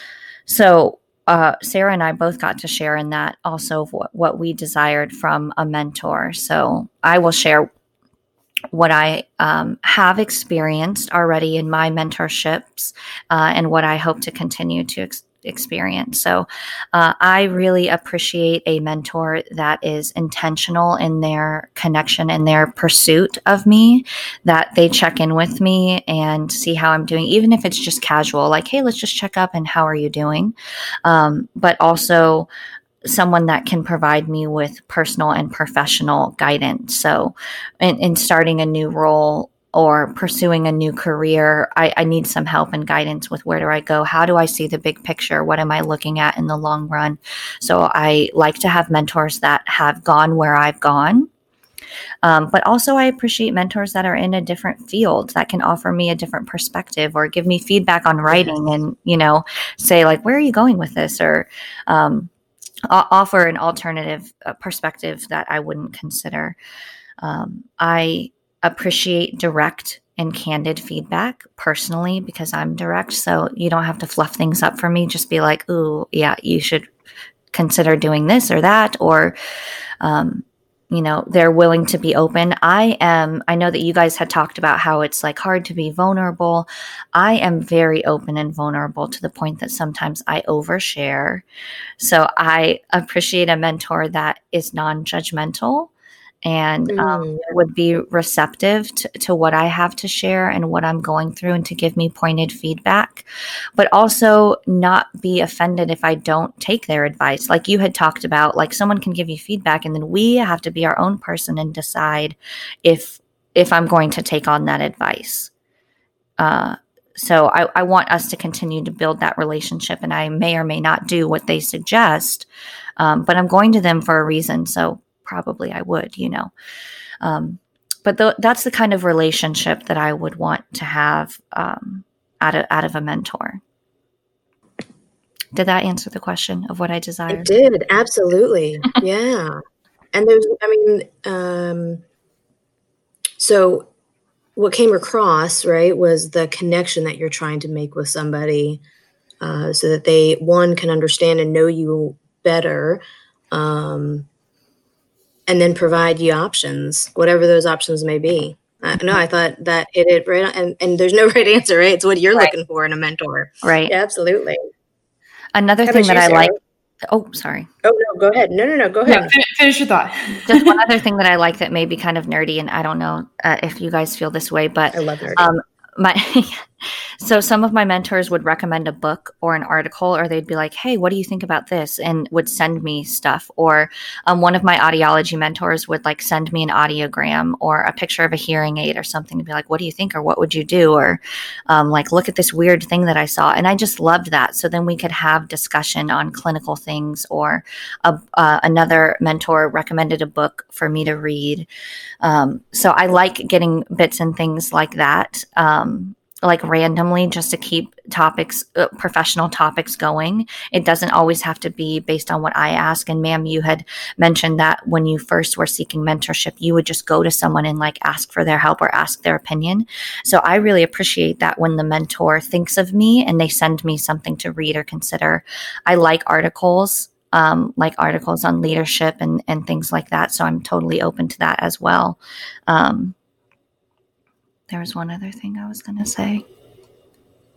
So uh, Sarah and I both got to share in that also of what, what we desired from a mentor. So I will share what I um, have experienced already in my mentorships uh, and what I hope to continue to ex- experience. So uh, I really appreciate a mentor that is intentional in their connection and their pursuit of me, that they check in with me and see how I'm doing, even if it's just casual, like, hey, let's just check up and how are you doing? Um, but also someone that can provide me with personal and professional guidance. So in, in starting a new role or pursuing a new career, I, I need some help and guidance with where do I go? How do I see the big picture? What am I looking at in the long run? So I like to have mentors that have gone where I've gone. Um, but also I appreciate mentors that are in a different field that can offer me a different perspective or give me feedback on writing and, you know, say like, where are you going with this? Or, um, offer an alternative uh, perspective that I wouldn't consider. Um, I appreciate direct and candid feedback personally because I'm direct. So you don't have to fluff things up for me. Just be like, ooh, yeah, you should consider doing this or that. Or, um, you know, they're willing to be open. I am, I know that you guys had talked about how it's like hard to be vulnerable. I am very open and vulnerable to the point that sometimes I overshare. So I appreciate a mentor that is non-judgmental and um, Mm. would be receptive to, to what I have to share and what I'm going through and to give me pointed feedback, but also not be offended if I don't take their advice. Like you had talked about, like someone can give you feedback and then we have to be our own person and decide if, if I'm going to take on that advice. Uh, so I, I want us to continue to build that relationship, and I may or may not do what they suggest, um, but I'm going to them for a reason. So probably I would, you know. Um, but th- that's the kind of relationship that I would want to have um, out of out of a mentor. Did that answer the question of what I desire? It did, absolutely. Yeah. And there's, I mean, um, so what came across, right, was the connection that you're trying to make with somebody uh, so that they, one, can understand and know you better, um, and then provide you options, whatever those options may be. Uh, no, I thought that hit it right on, and, and there's no right answer, right? It's what you're Right. looking for in a mentor. Right. Yeah, absolutely. Another How thing about that you, I Sarah? like. Oh, sorry. Oh, no, go ahead. No, no, no, go Yeah, ahead. fin- finish your thought. Just one other thing that I like that may be kind of nerdy, and I don't know uh, if you guys feel this way, but I love nerdy. um, my so some of my mentors would recommend a book or an article, or they'd be like, hey, what do you think about this, and would send me stuff. Or um, one of my audiology mentors would like send me an audiogram or a picture of a hearing aid or something to be like, what do you think, or what would you do, or um, like, look at this weird thing that I saw. And I just loved that. So then we could have discussion on clinical things, or a, uh, another mentor recommended a book for me to read. Um, so I like getting bits and things like that, um, like randomly, just to keep topics, uh, professional topics going. It doesn't always have to be based on what I ask. And ma'am, you had mentioned that when you first were seeking mentorship, you would just go to someone and like ask for their help or ask their opinion. So I really appreciate that when the mentor thinks of me and they send me something to read or consider. I like articles. Um, like articles on leadership and, and things like that. So I'm totally open to that as well. Um, there was one other thing I was going to say.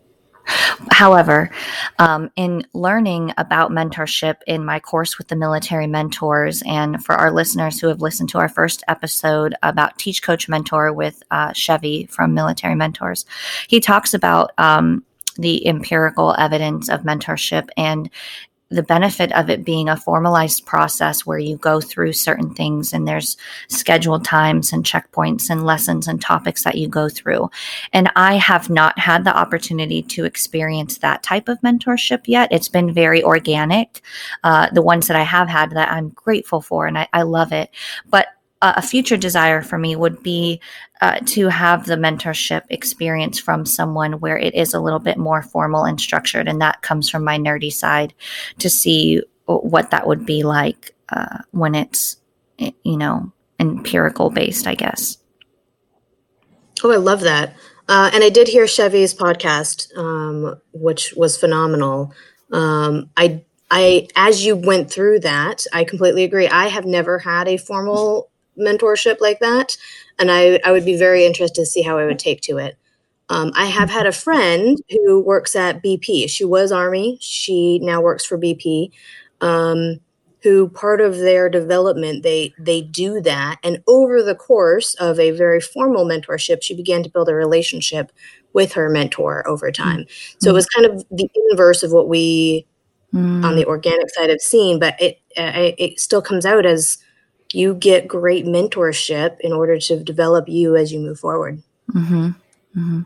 However, um, in learning about mentorship in my course with the military mentors, and for our listeners who have listened to our first episode about Teach, Coach, Mentor with uh, Chevy from Military Mentors, he talks about um, the empirical evidence of mentorship and the benefit of it being a formalized process where you go through certain things and there's scheduled times and checkpoints and lessons and topics that you go through. And I have not had the opportunity to experience that type of mentorship yet. It's been very organic. Uh, the ones that I have had that I'm grateful for, and I, I love it. But uh, a future desire for me would be uh, to have the mentorship experience from someone where it is a little bit more formal and structured. And that comes from my nerdy side, to see what that would be like uh, when it's, you know, empirical based, I guess. Oh, I love that. Uh, and I did hear Chevy's podcast, um, which was phenomenal. Um, I, I, as you went through that, I completely agree. I have never had a formal mentorship like that. And I, I would be very interested to see how I would take to it. Um, I have had a friend who works at B P. She was Army. She now works for B P, um, who part of their development, they they do that. And over the course of a very formal mentorship, she began to build a relationship with her mentor over time. Mm-hmm. So it was kind of the inverse of what we mm-hmm. on the organic side have seen, but it uh, it still comes out as you get great mentorship in order to develop you as you move forward. Mm-hmm. Mm-hmm.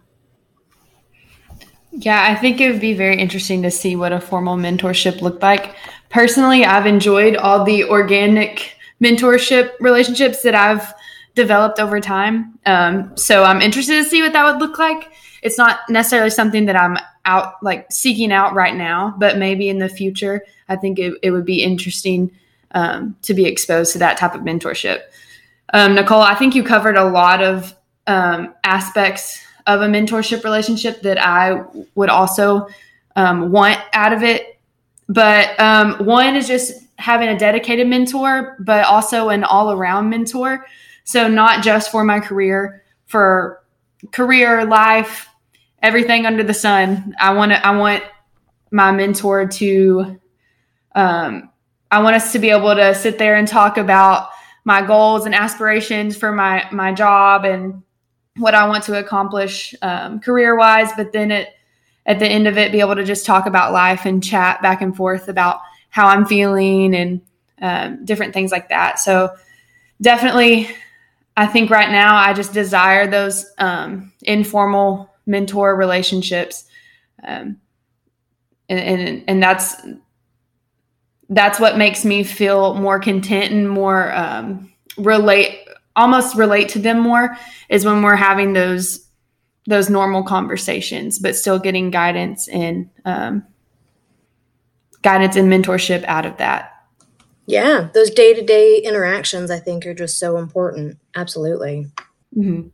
Yeah, I think it would be very interesting to see what a formal mentorship looked like. Personally, I've enjoyed all the organic mentorship relationships that I've developed over time. Um, so I'm interested to see what that would look like. It's not necessarily something that I'm out like seeking out right now, but maybe in the future, I think it, it would be interesting um, to be exposed to that type of mentorship. Um, Nicole, I think you covered a lot of um, aspects of a mentorship relationship that I would also um, want out of it. But um, one is just having a dedicated mentor, but also an all-around mentor. So not just for my career, for career, life, everything under the sun. I want to, I want my mentor to, um, I want us to be able to sit there and talk about my goals and aspirations for my, my job and what I want to accomplish um, career-wise, but then it, at the end of it, be able to just talk about life and chat back and forth about how I'm feeling and um, different things like that. So definitely, I think right now I just desire those um, informal mentor relationships. Um, and, and, and that's, that's what makes me feel more content and more um, relate, almost relate to them more, is when we're having those, those normal conversations, but still getting guidance and um, guidance and mentorship out of that. Yeah. Those day-to-day interactions, I think, are just so important. Absolutely. Mm-hmm.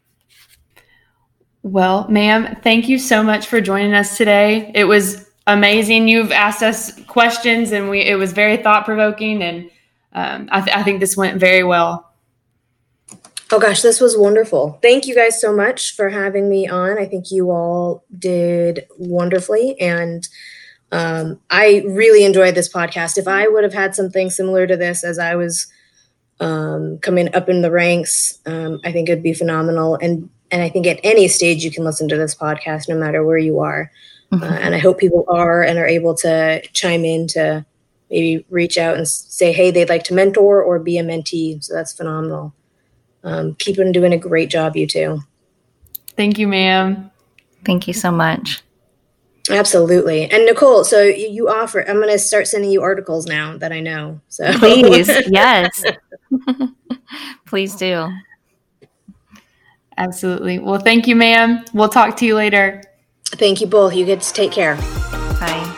Well, ma'am, thank you so much for joining us today. It was amazing. You've asked us questions and we, it was very thought provoking, and um, I, th- I think this went very well. Oh gosh, this was wonderful. Thank you guys so much for having me on. I think you all did wonderfully. And um, I really enjoyed this podcast. If I would have had something similar to this as I was um, coming up in the ranks, um, I think it'd be phenomenal. And, and I think at any stage you can listen to this podcast, no matter where you are. Mm-hmm. Uh, and I hope people are and are able to chime in to maybe reach out and say, hey, they'd like to mentor or be a mentee. So that's phenomenal. Um, keep on doing a great job, you two. Thank you, ma'am. Thank you so much. Absolutely. And Nicole, so you offer, I'm going to start sending you articles now that I know. So please. Yes. Please do. Absolutely. Well, thank you, ma'am. We'll talk to you later. Thank you both. You get to take care. Bye.